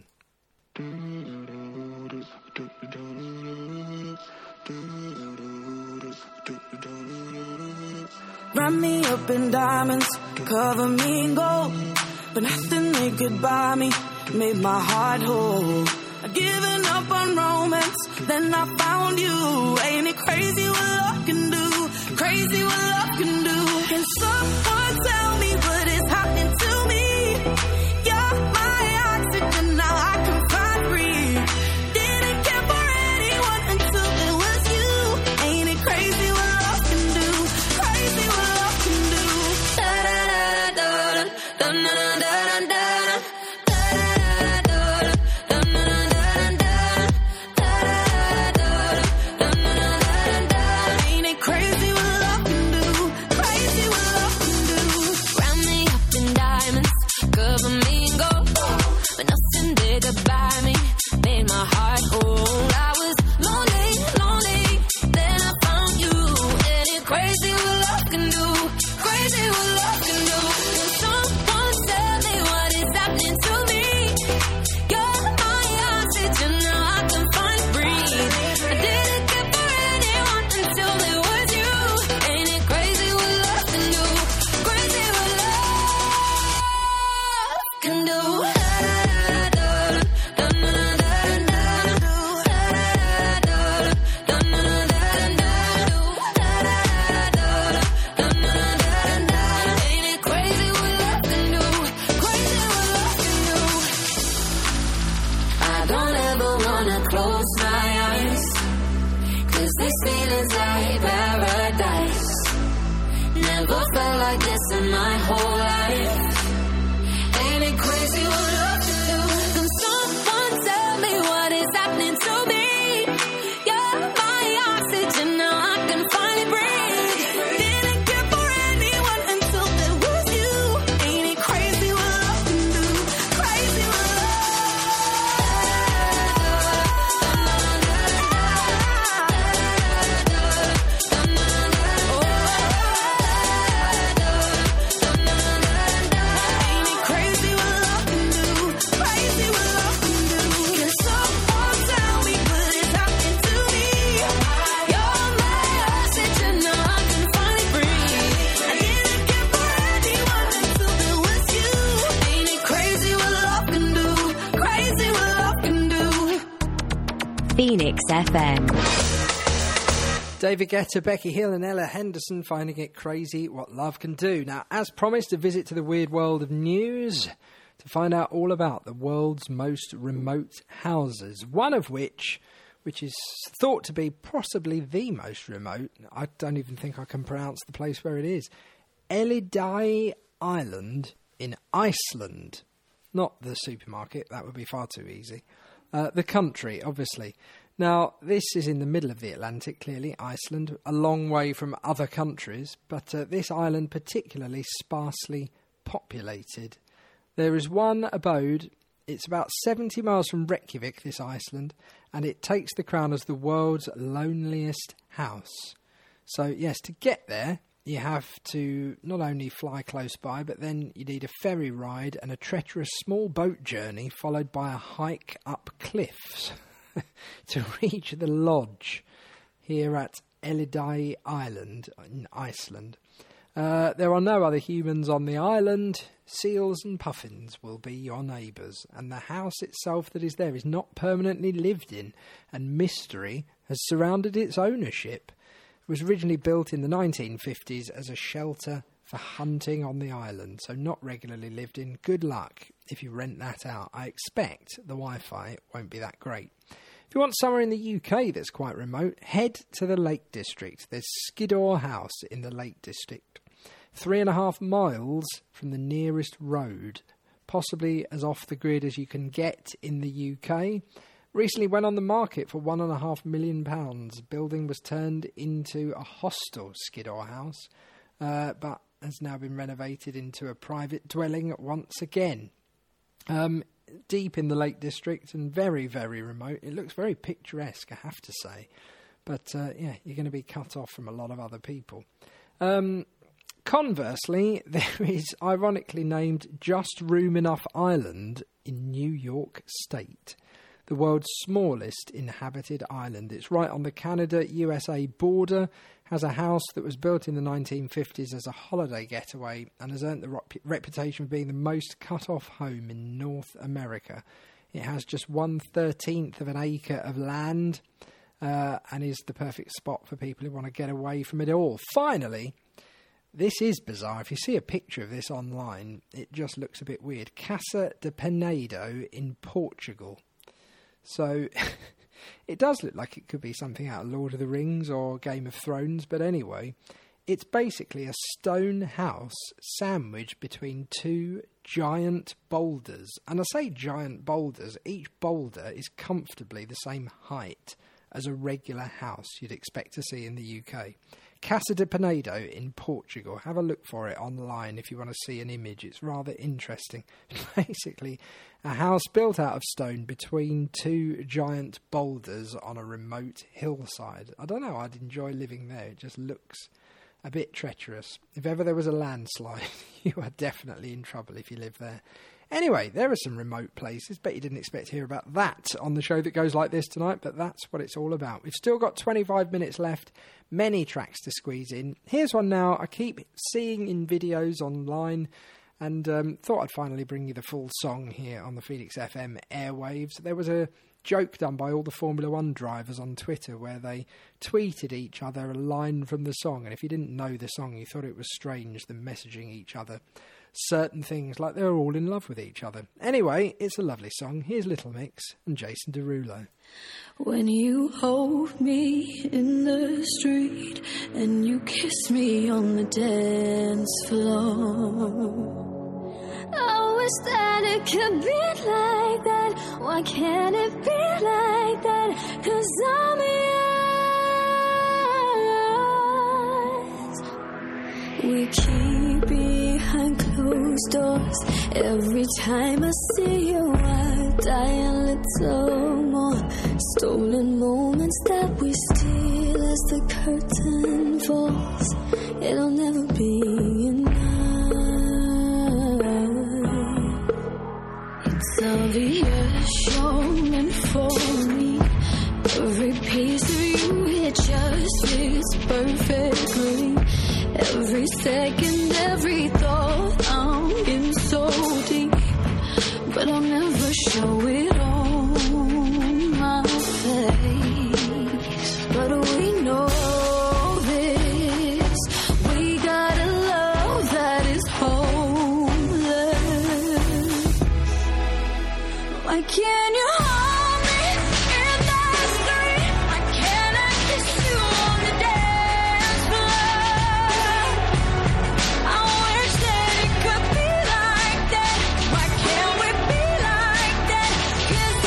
[SPEAKER 11] Wrap me up in diamonds, cover me in gold, but nothing they could buy me made my heart whole. I giving up on romance. Then I found you. Ain't it crazy what love can do? Crazy what love can do. Can someone tell me what is happening to me? You're my oxygen, now I can find breathe. Didn't care for anyone until it was you. Ain't it crazy what love can do? Crazy what love can do. Da da da da da da da da da. Goodbye me, made my heart whole. I was lonely, lonely, then I found you. And it's crazy what love can do, crazy what love can do. Can someone tell me what is happening to me? You're my oxygen, now I can finally breathe. I didn't care for anyone until it was you. Ain't it crazy what love can do, crazy what love can do. Like this in my whole life. Ain't it crazy what love can do? Can someone tell me what is happening to me? You're my oxygen, now I can finally breathe. Didn't care for anyone until there was you. Ain't it crazy what love can do? Crazy what
[SPEAKER 8] Phoenix F M.
[SPEAKER 3] David Guetta, Becky Hill and Ella Henderson finding it crazy what love can do. Now, as promised, a visit to the weird world of news to find out all about the world's most remote houses, one of which, which is thought to be possibly the most remote. I don't even think I can pronounce the place where it is. Elidai Island in Iceland. Not the supermarket, that would be far too easy. Uh, the country, obviously. Now, this is in the middle of the Atlantic, clearly, Iceland, a long way from other countries, but uh, this island particularly sparsely populated. There is one abode, it's about seventy miles from Reykjavik, this Iceland, and it takes the crown as the world's loneliest house. So, yes, to get there, you have to not only fly close by, but then you need a ferry ride and a treacherous small boat journey followed by a hike up cliffs to reach the lodge here at Elidai Island in Iceland. Uh, there are no other humans on the island. Seals and puffins will be your neighbours, and the house itself that is there is not permanently lived in, and mystery has surrounded its ownership. It was originally built in the nineteen fifties as a shelter for hunting on the island, so not regularly lived in. Good luck if you rent that out. I expect the Wi-Fi won't be that great. If you want somewhere in the U K that's quite remote, head to the Lake District. There's Skiddaw House in the Lake District, three and a half miles from the nearest road, possibly as off the grid as you can get in the U K. Recently went on the market for one and a half million pounds. Building was turned into a hostel, Skiddaw House, uh, but has now been renovated into a private dwelling once again. Um, deep in the Lake District and very, very remote. It looks very picturesque, I have to say. But, uh, yeah, you're going to be cut off from a lot of other people. Um, conversely, there is ironically named Just Room Enough Island in New York State, the world's smallest inhabited island. It's right on the Canada-U S A border, has a house that was built in the nineteen fifties as a holiday getaway and has earned the rep- reputation of being the most cut-off home in North America. It has just one thirteenth of an acre of land uh, and is the perfect spot for people who want to get away from it all. Finally, this is bizarre. If you see a picture of this online, it just looks a bit weird. Casa de Penedo in Portugal. So it does look like it could be something out of Lord of the Rings or Game of Thrones, but anyway, it's basically a stone house sandwiched between two giant boulders. And I say giant boulders, each boulder is comfortably the same height as a regular house you'd expect to see in the U K. Casa de Penedo in Portugal. Have a look for it online if you want to see an image. It's rather interesting. Basically, a house built out of stone between two giant boulders on a remote hillside. I don't know, I'd enjoy living there. It just looks a bit treacherous. If ever there was a landslide, you are definitely in trouble if you live there. Anyway, there are some remote places. Bet you didn't expect to hear about that on the show that goes like this tonight, but that's what it's all about. We've still got twenty-five minutes left, many tracks to squeeze in. Here's one now I keep seeing in videos online, and um, thought I'd finally bring you the full song here on the Phoenix F M airwaves. There was a joke done by all the Formula One drivers on Twitter where they tweeted each other a line from the song, and if you didn't know the song, you thought it was strange them messaging each other certain things like they were all in love with each other. Anyway, it's a lovely song. Here's Little Mix and Jason Derulo.
[SPEAKER 18] When you hold me in the street and you kiss me on the dance floor, I wish that it could be like that. Why can't it be like that? 'Cause I'm yours. We keep behind closed doors. Every time I see you, I die a little more. Stolen moments that we steal as the curtain falls. It'll never be enough. It's obvious you're meant for me. Every piece of you, it just fits perfectly. Every second, every thought, I'm in so deep, but I'll never show it on my face. But we know this, we got a love that is hopeless. Why can't you hold me in the street? Why can't I kiss you on the dance floor? I wish that it could be like that. Why can't we be like that? 'Cause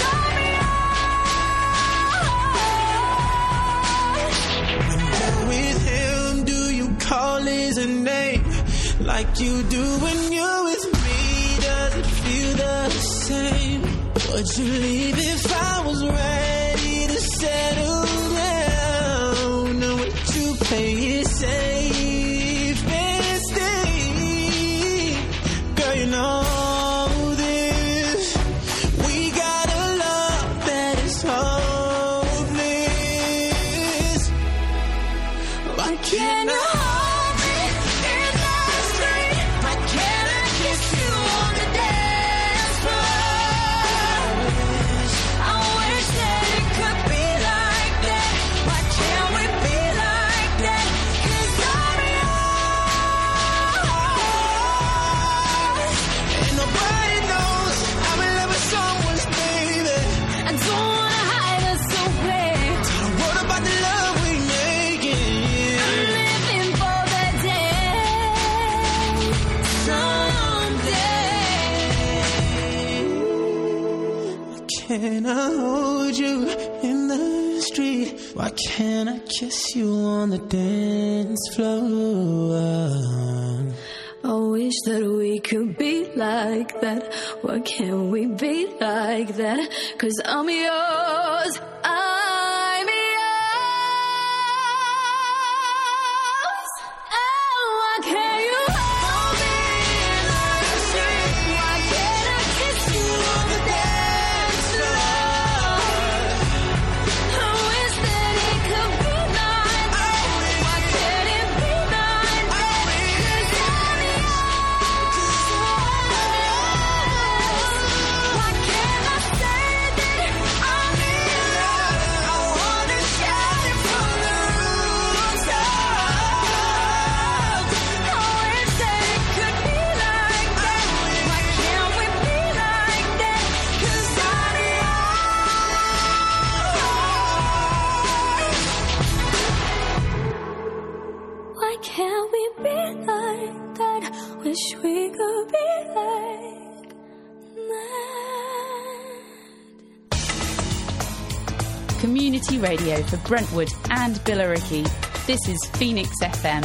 [SPEAKER 18] I'm yours.
[SPEAKER 11] When you're with him, do you call his name like you do when you're with me? Does it feel the same? Would you leave if I was ready to settle down? Know what you play is safe and stay. Girl, you know this. We got a love that is hopeless. Why can't I hold me in the street? Why can't I kiss you on the dance floor? I wish that it could be like that. Why can't we be like that? 'Cause I'm yours. And nobody knows I'm in love with someone's baby.
[SPEAKER 18] I don't wanna hide us so bad.
[SPEAKER 11] Don't worry about the love we making.
[SPEAKER 18] I'm living for that day. Someday.
[SPEAKER 11] Can I hold you in the street? Why can't I kiss you on the dance floor?
[SPEAKER 18] I wish that we could be like that. Why can't we be like that? 'Cause I'm yours. I'm yours. Oh, why can't you hold me in the street? Why can't I kiss you on the dance floor? I wish that it could be like that. Why can't it be like that? 'Cause I'm yours. Why can't I stay we be like that? Wish we could be like that.
[SPEAKER 2] Community radio for Brentwood and Billericay. This is Phoenix F M.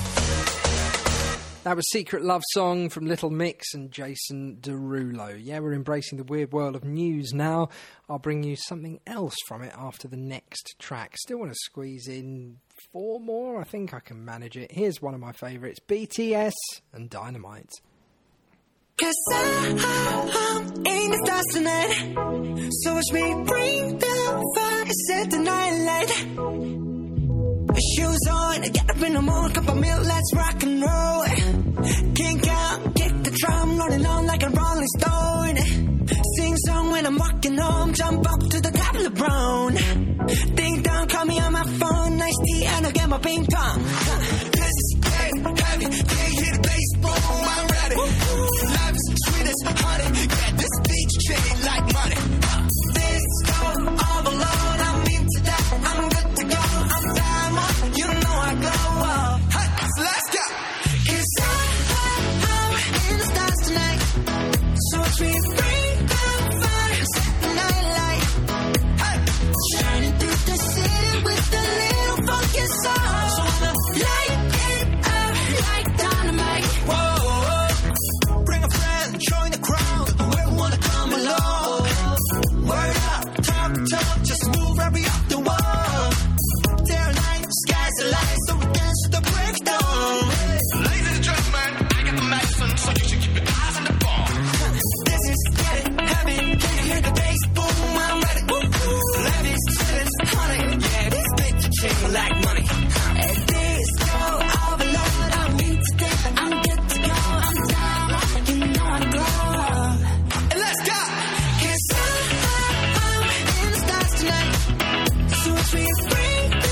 [SPEAKER 3] That was Secret Love Song from Little Mix and Jason Derulo. Yeah, we're embracing the weird world of news now. I'll bring you something else from it after the next track. Still want to squeeze in four more? I think I can manage it. Here's one of my favourites, B T S and Dynamite.
[SPEAKER 11] Cause I, I'm in the stars tonight. So watch me bring the fire, set the night light. Shoes on, get up in the morning, cup of milk, let's rock and roll. Kink out, kick the drum, rolling on like a rolling stone. Sing song when I'm walking home, jump up to the top of the brown. Ding dong, call me on my phone, nice tea, and I'll get my ping pong. This is getting heavy, can't hear the bass, boom, I'm ready. Life is sweet as honey, yeah, this beach treated like money. This go all alone, I'm into that, I'm good to go, I'm down. You know I glow up. Hey, so let's go. Cause I, I'm in the stars tonight. So watch me bring the fire, set the night light. Hey, shining through the city with a little funky song. So I'ma light it up like dynamite. Whoa, bring a friend, join the crowd. Whoever wanna come along. Word up, talk, talk, just move right up the wall. Sky's the light, so we dance to the breakdown. Ladies and gentlemen, I got the medicine, so you should keep your eyes on the ball. This is getting heavy, can you hear the bass? Boom, I'm ready. Levi's chillin', honey, yeah, this bitch chicken like money. And this go overload, I'm into that, I'm good to go, I'm down, you know I glow. And let's go. Cause I, I'm in the stars tonight, so it's real free.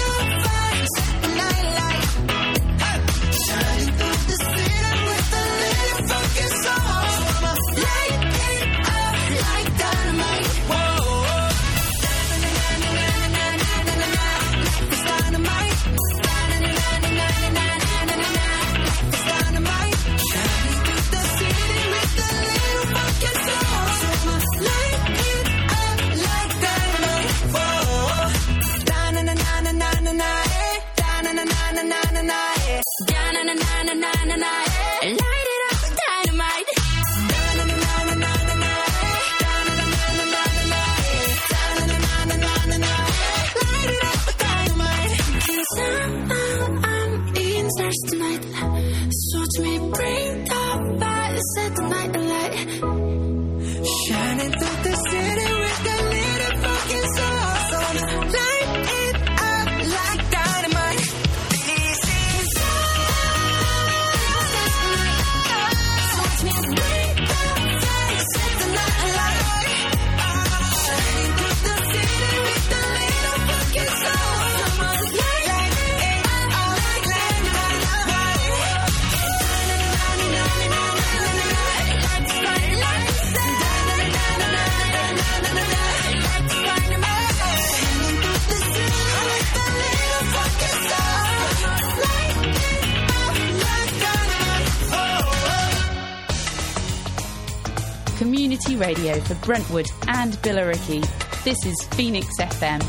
[SPEAKER 2] Community radio for Brentwood and Billericay. This is Phoenix F M.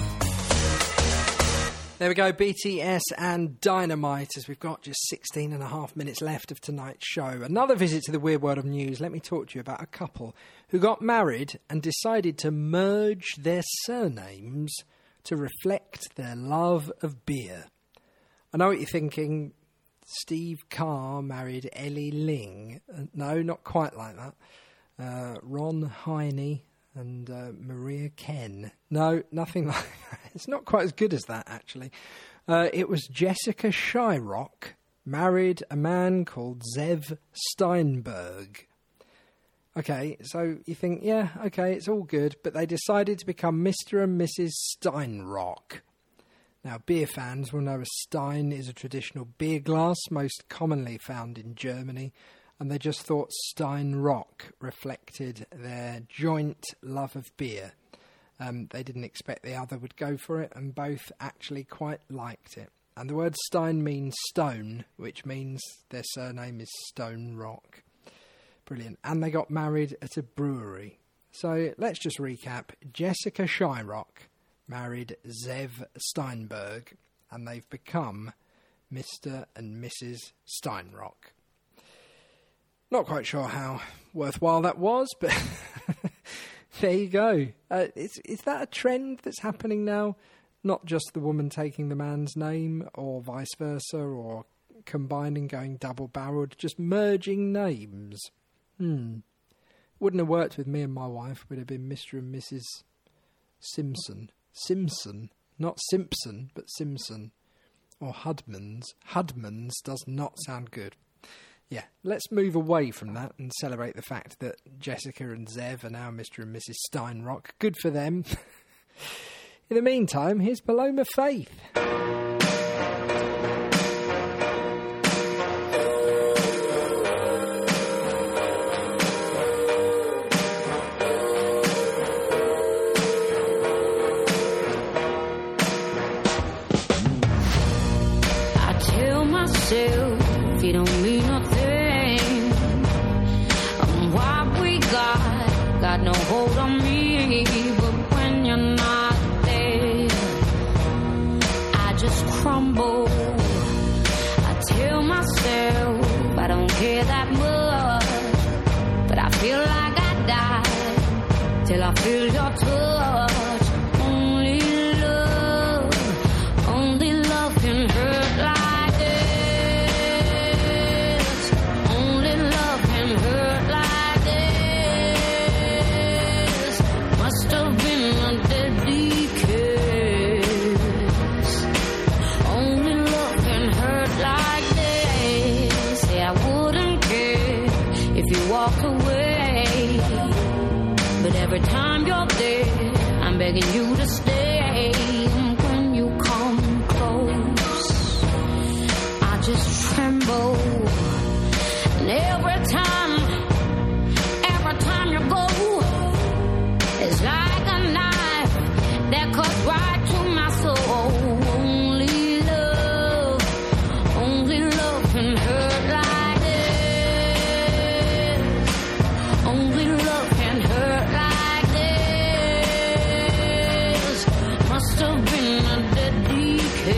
[SPEAKER 3] There we go, B T S and Dynamite, as we've got just sixteen and a half minutes left of tonight's show. Another visit to the weird world of news. Let me talk to you about a couple who got married and decided to merge their surnames to reflect their love of beer. I know what you're thinking. Steve Carr married Ellie Ling. Uh, no, not quite like that. Uh, Ron Heine and uh, Maria Ken. No, nothing like that. It's not quite as good as that, actually. Uh, it was Jessica Shyrock married a man called Zev Steinberg. Okay, so you think, yeah, okay, it's all good, but they decided to become Mister and Missus Steinrock. Now, beer fans will know a Stein is a traditional beer glass, most commonly found in Germany, and they just thought Steinrock reflected their joint love of beer. Um, they didn't expect the other would go for it, and both actually quite liked it. And the word Stein means stone, which means their surname is Stone Rock. Brilliant. And they got married at a brewery. So let's just recap. Jessica Shyrock married Zev Steinberg, and they've become Mister and Missus Steinrock. Not quite sure how worthwhile that was, but there you go. Uh, is, is that a trend that's happening now? Not just the woman taking the man's name, or vice versa, or combining, going double-barreled, just merging names. Hmm. Wouldn't have worked with me and my wife. Would have been Mister and Missus Simpson. Simpson. Not Simpson, but Simpson. Or Hudmans. Hudmans does not sound good. Yeah, let's move away from that and celebrate the fact that Jessica and Zev are now Mister and Missus Steinrock. Good for them. In the meantime, here's Paloma Faith.
[SPEAKER 17] I tell myself you don't mean nothing. And what we got, got no hold on me. But when you're not there, I just crumble. I tell myself I don't care that much, but I feel like I die till I feel your touch. Only love, only love can hurt like this. Only love can hurt like this. Must have been a deadly kiss. Only love can hurt like this. Say I wouldn't care if you walked away, but every time you're there, I'm begging you to stay. And when you come close, I just tremble. And every time, every time you go, it's like a knife that cuts right to my soul. Only love, only love can hurt like this. Only love can hurt like this. Must have been a deadly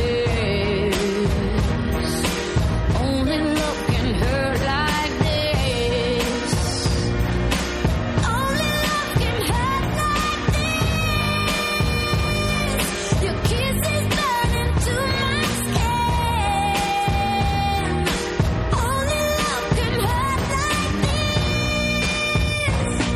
[SPEAKER 17] kiss. Only love can hurt like this. Only love can hurt like this. Your kiss is burning to my skin. Only love can hurt like this.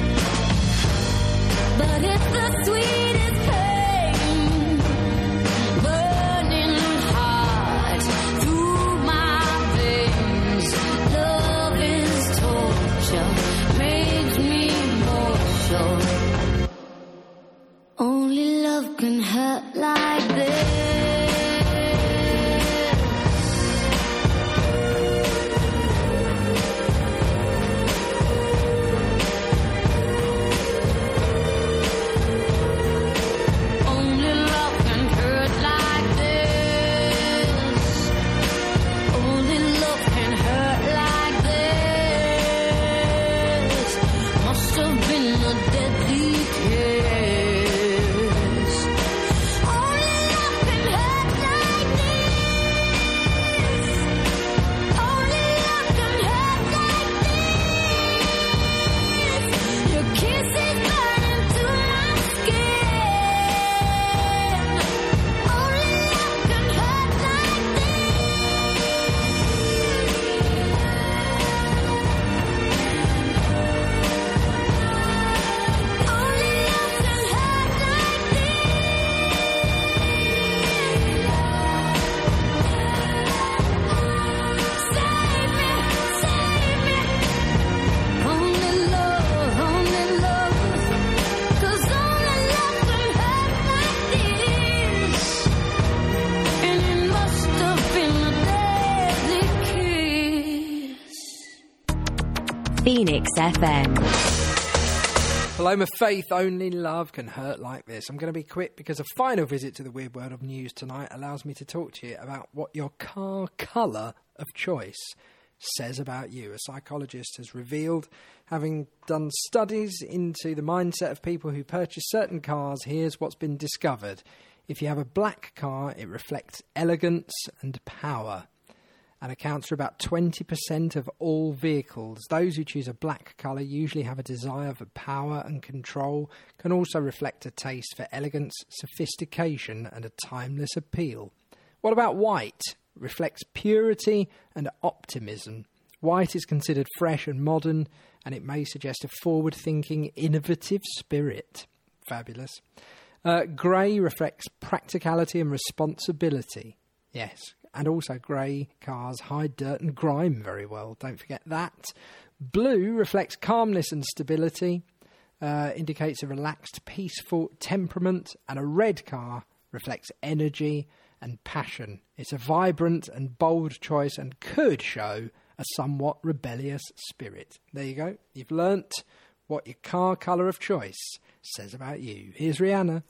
[SPEAKER 17] But it's the sweetest pain, burning hot through my veins. Love is torture, makes me more sure. Only love can hurt like this. Only love can hurt like this. Only love can hurt like this. Must have been a deadly kiss. Only love can hurt like this. Only love can hurt like this. Your kiss is burning to my skin. Only love can hurt like Only love can hurt like Save me, save me. Only love, only love. 'Cause only love can hurt like this. And it must have been a deadly kiss.
[SPEAKER 8] Phoenix F M.
[SPEAKER 3] Paloma Faith, only love can hurt like this. I'm going to be quick because a final visit to the weird world of news tonight allows me to talk to you about what your car colour of choice says about you. A psychologist has revealed, having done studies into the mindset of people who purchase certain cars, here's what's been discovered. If you have a black car, it reflects elegance and power, and accounts for about twenty percent of all vehicles. Those who choose a black colour usually have a desire for power and control, can also reflect a taste for elegance, sophistication and a timeless appeal. What about white? It reflects purity and optimism. White is considered fresh and modern, and it may suggest a forward-thinking, innovative spirit. Fabulous. Uh, grey reflects practicality and responsibility. Yes. And also grey cars hide dirt and grime very well. Don't forget that. Blue reflects calmness and stability, uh, indicates a relaxed, peaceful temperament. And a red car reflects energy and passion. It's a vibrant and bold choice and could show a somewhat rebellious spirit. There you go. You've learnt what your car colour of choice says about you. Here's Rihanna.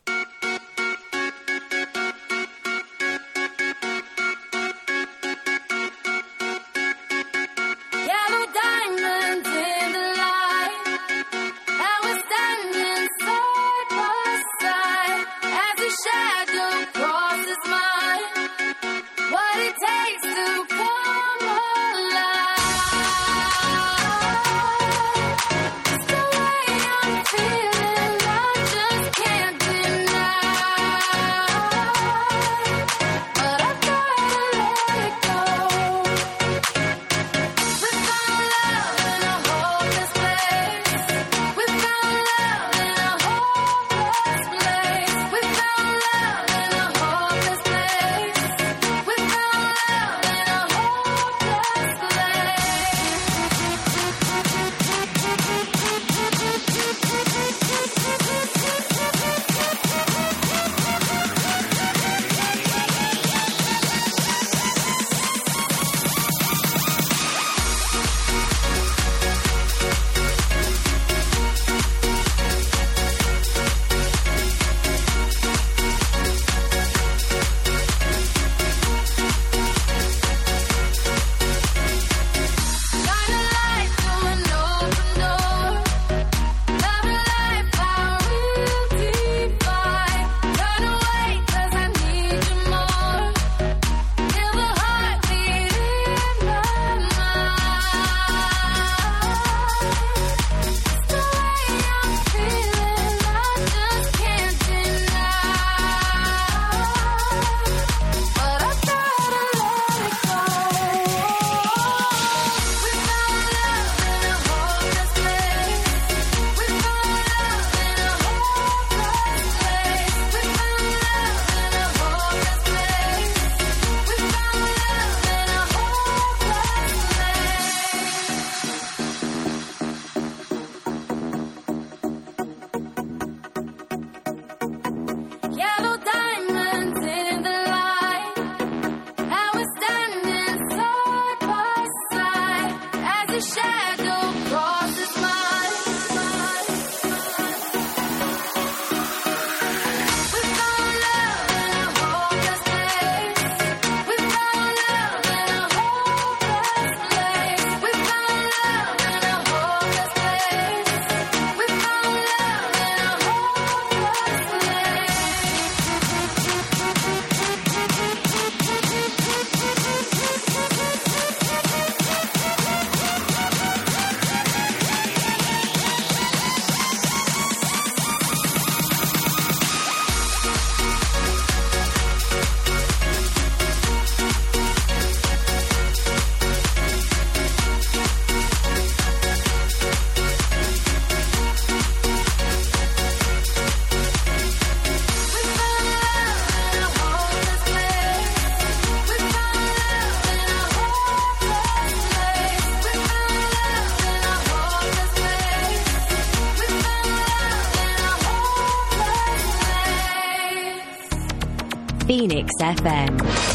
[SPEAKER 8] Phoenix F M.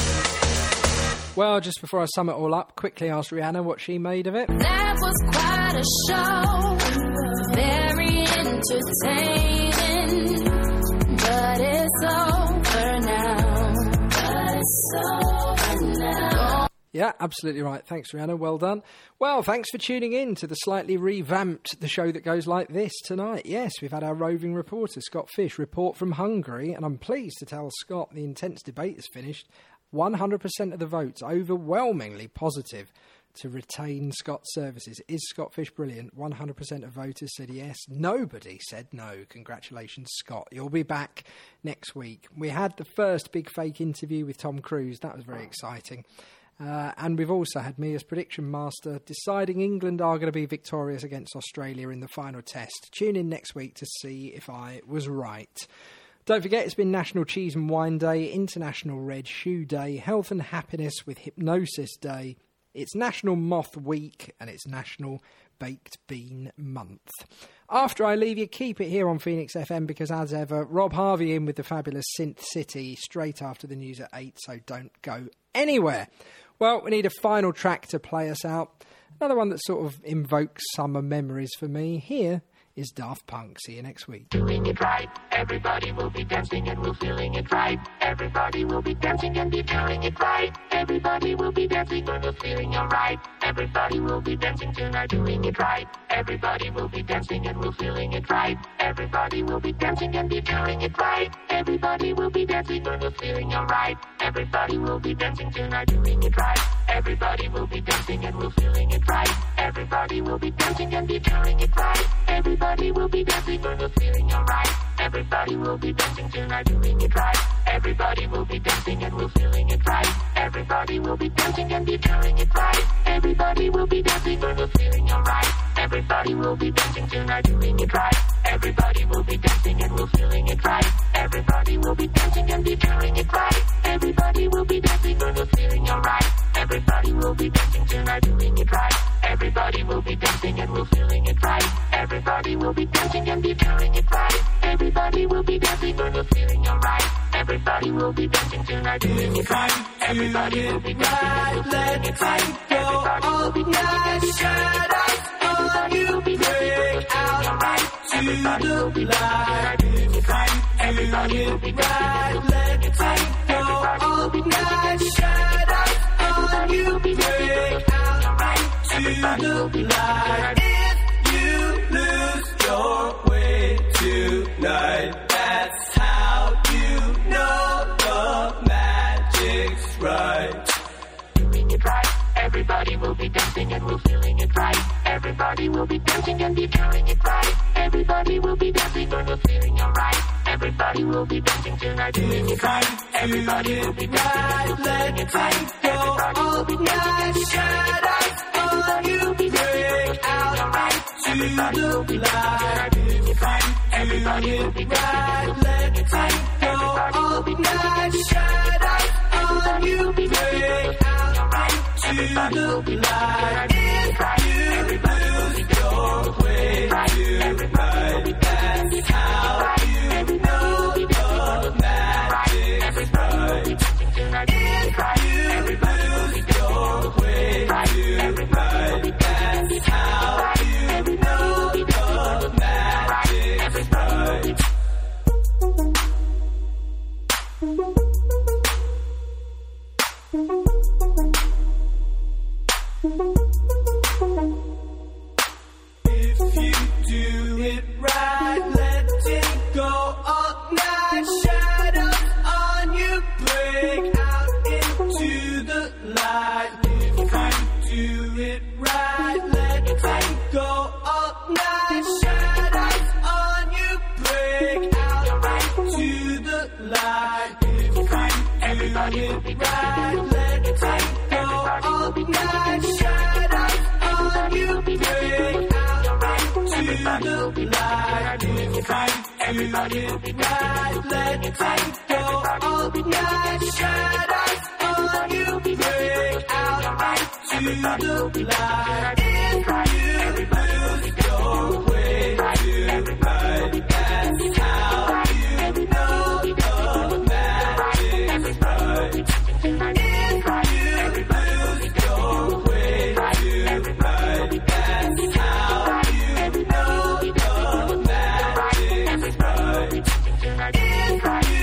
[SPEAKER 3] Well, just before I sum it all up, quickly ask Rihanna what she made of it.
[SPEAKER 17] That was quite a show. Very intense. entertaining, but it's over now. But it's over now.
[SPEAKER 3] Yeah, absolutely right. Thanks, Rihanna. Well done. Well, thanks for tuning in to the slightly revamped The Show That Goes Like This tonight. Yes, we've had our roving reporter, Scott Fish, report from Hungary, and I'm pleased to tell Scott the intense debate is finished. one hundred percent of the votes, overwhelmingly positive, to retain Scott's services. Is Scott Fish brilliant? one hundred percent of voters said yes. Nobody said no. Congratulations, Scott. You'll be back next week. We had the first big fake interview with Tom Cruise. That was very exciting. Uh, and we've also had me as prediction master, deciding England are going to be victorious against Australia in the final test. Tune in next week to see if I was right. Don't forget, it's been National Cheese and Wine Day, International Red Shoe Day, Health and Happiness with Hypnosis Day. It's National Moth Week, and it's National Baked Bean Month. After I leave you, keep it here on Phoenix F M, because as ever, Rob Harvey in with the fabulous Synth City straight after the news at eight, so don't go anywhere. Well, we need a final track to play us out. Another one that sort of invokes summer memories for me. Here is Daft Punk. See you next week.
[SPEAKER 19] Doing it right, everybody will be dancing and we're feeling it right. Everybody will be dancing and be doing it right. Everybody will be dancing and we're feeling alright. Everybody will be dancing tonight, doing it right. Everybody will be dancing and we're feeling it right. Everybody will be dancing and be doing it right. Everybody will be dancing and we're feeling alright. Everybody will be dancing tonight, doing it right. Everybody will be dancing and we're feeling it right. Everybody will be dancing and be doing it right. Everybody will be dancing and we're feeling alright. Everybody will be dancing tonight, doing it right. Everybody will be dancing and we're feeling it right. Everybody will be dancing and be doing it right. Everybody will be dancing and we're feeling alright. Everybody will be dancing tonight, doing it right. Everybody will be dancing and we're feeling it right. Everybody will be dancing and be doing it right. Everybody will be dancing and we're feeling alright. Everybody will be dancing tonight, doing it right. Everybody will be dancing and we're feeling it right. Everybody will be dancing and be doing it right. Everybody will be dancing and we're feeling alright. Everybody will be dancing tonight, doing it right. Everybody will be dancing and we're feeling it right. Everybody will be dancing and be doing it right. Everybody will be dancing and we're feeling alright. Everybody will be dancing and we're feeling it right. Everybody will be dancing and we're feeling it right. Everybody will be dancing and we're feeling alright.
[SPEAKER 11] If you lose your way tonight, that's how you know the magic's right.
[SPEAKER 19] Doing it right. Everybody will be dancing and we're feeling it right. Everybody will be dancing and be doing it right. Everybody will be dancing and we're feeling alright. Everybody will be dancing tonight, doing it right. Everybody will be dancing and we're feeling it right. Everybody will be dancing and we're feeling alright. Everybody will be dancing and we're feeling it right. Everybody will be dancing and we're feeling it right. Everybody will be dancing and we're feeling alright. Everybody will be dancing and right. Everybody will be dancing your way tonight. That's how you know the magic's right. If you lose your way tonight, that's how you know the magic's right.
[SPEAKER 11] If you do it right, let it go all night. Shadows on you, break out into the light. If you do it right, let it go all night. Shadows on you, break out into the light. If you do it right, let it go all night. Shadows on you, break out into the light. If you do it right, let it go all night. Shadows on you, break out into the light. If you lose your way tonight, that's how you know the magic's right. If you lose your way tonight, that's how you know the magic's right.
[SPEAKER 19] it right.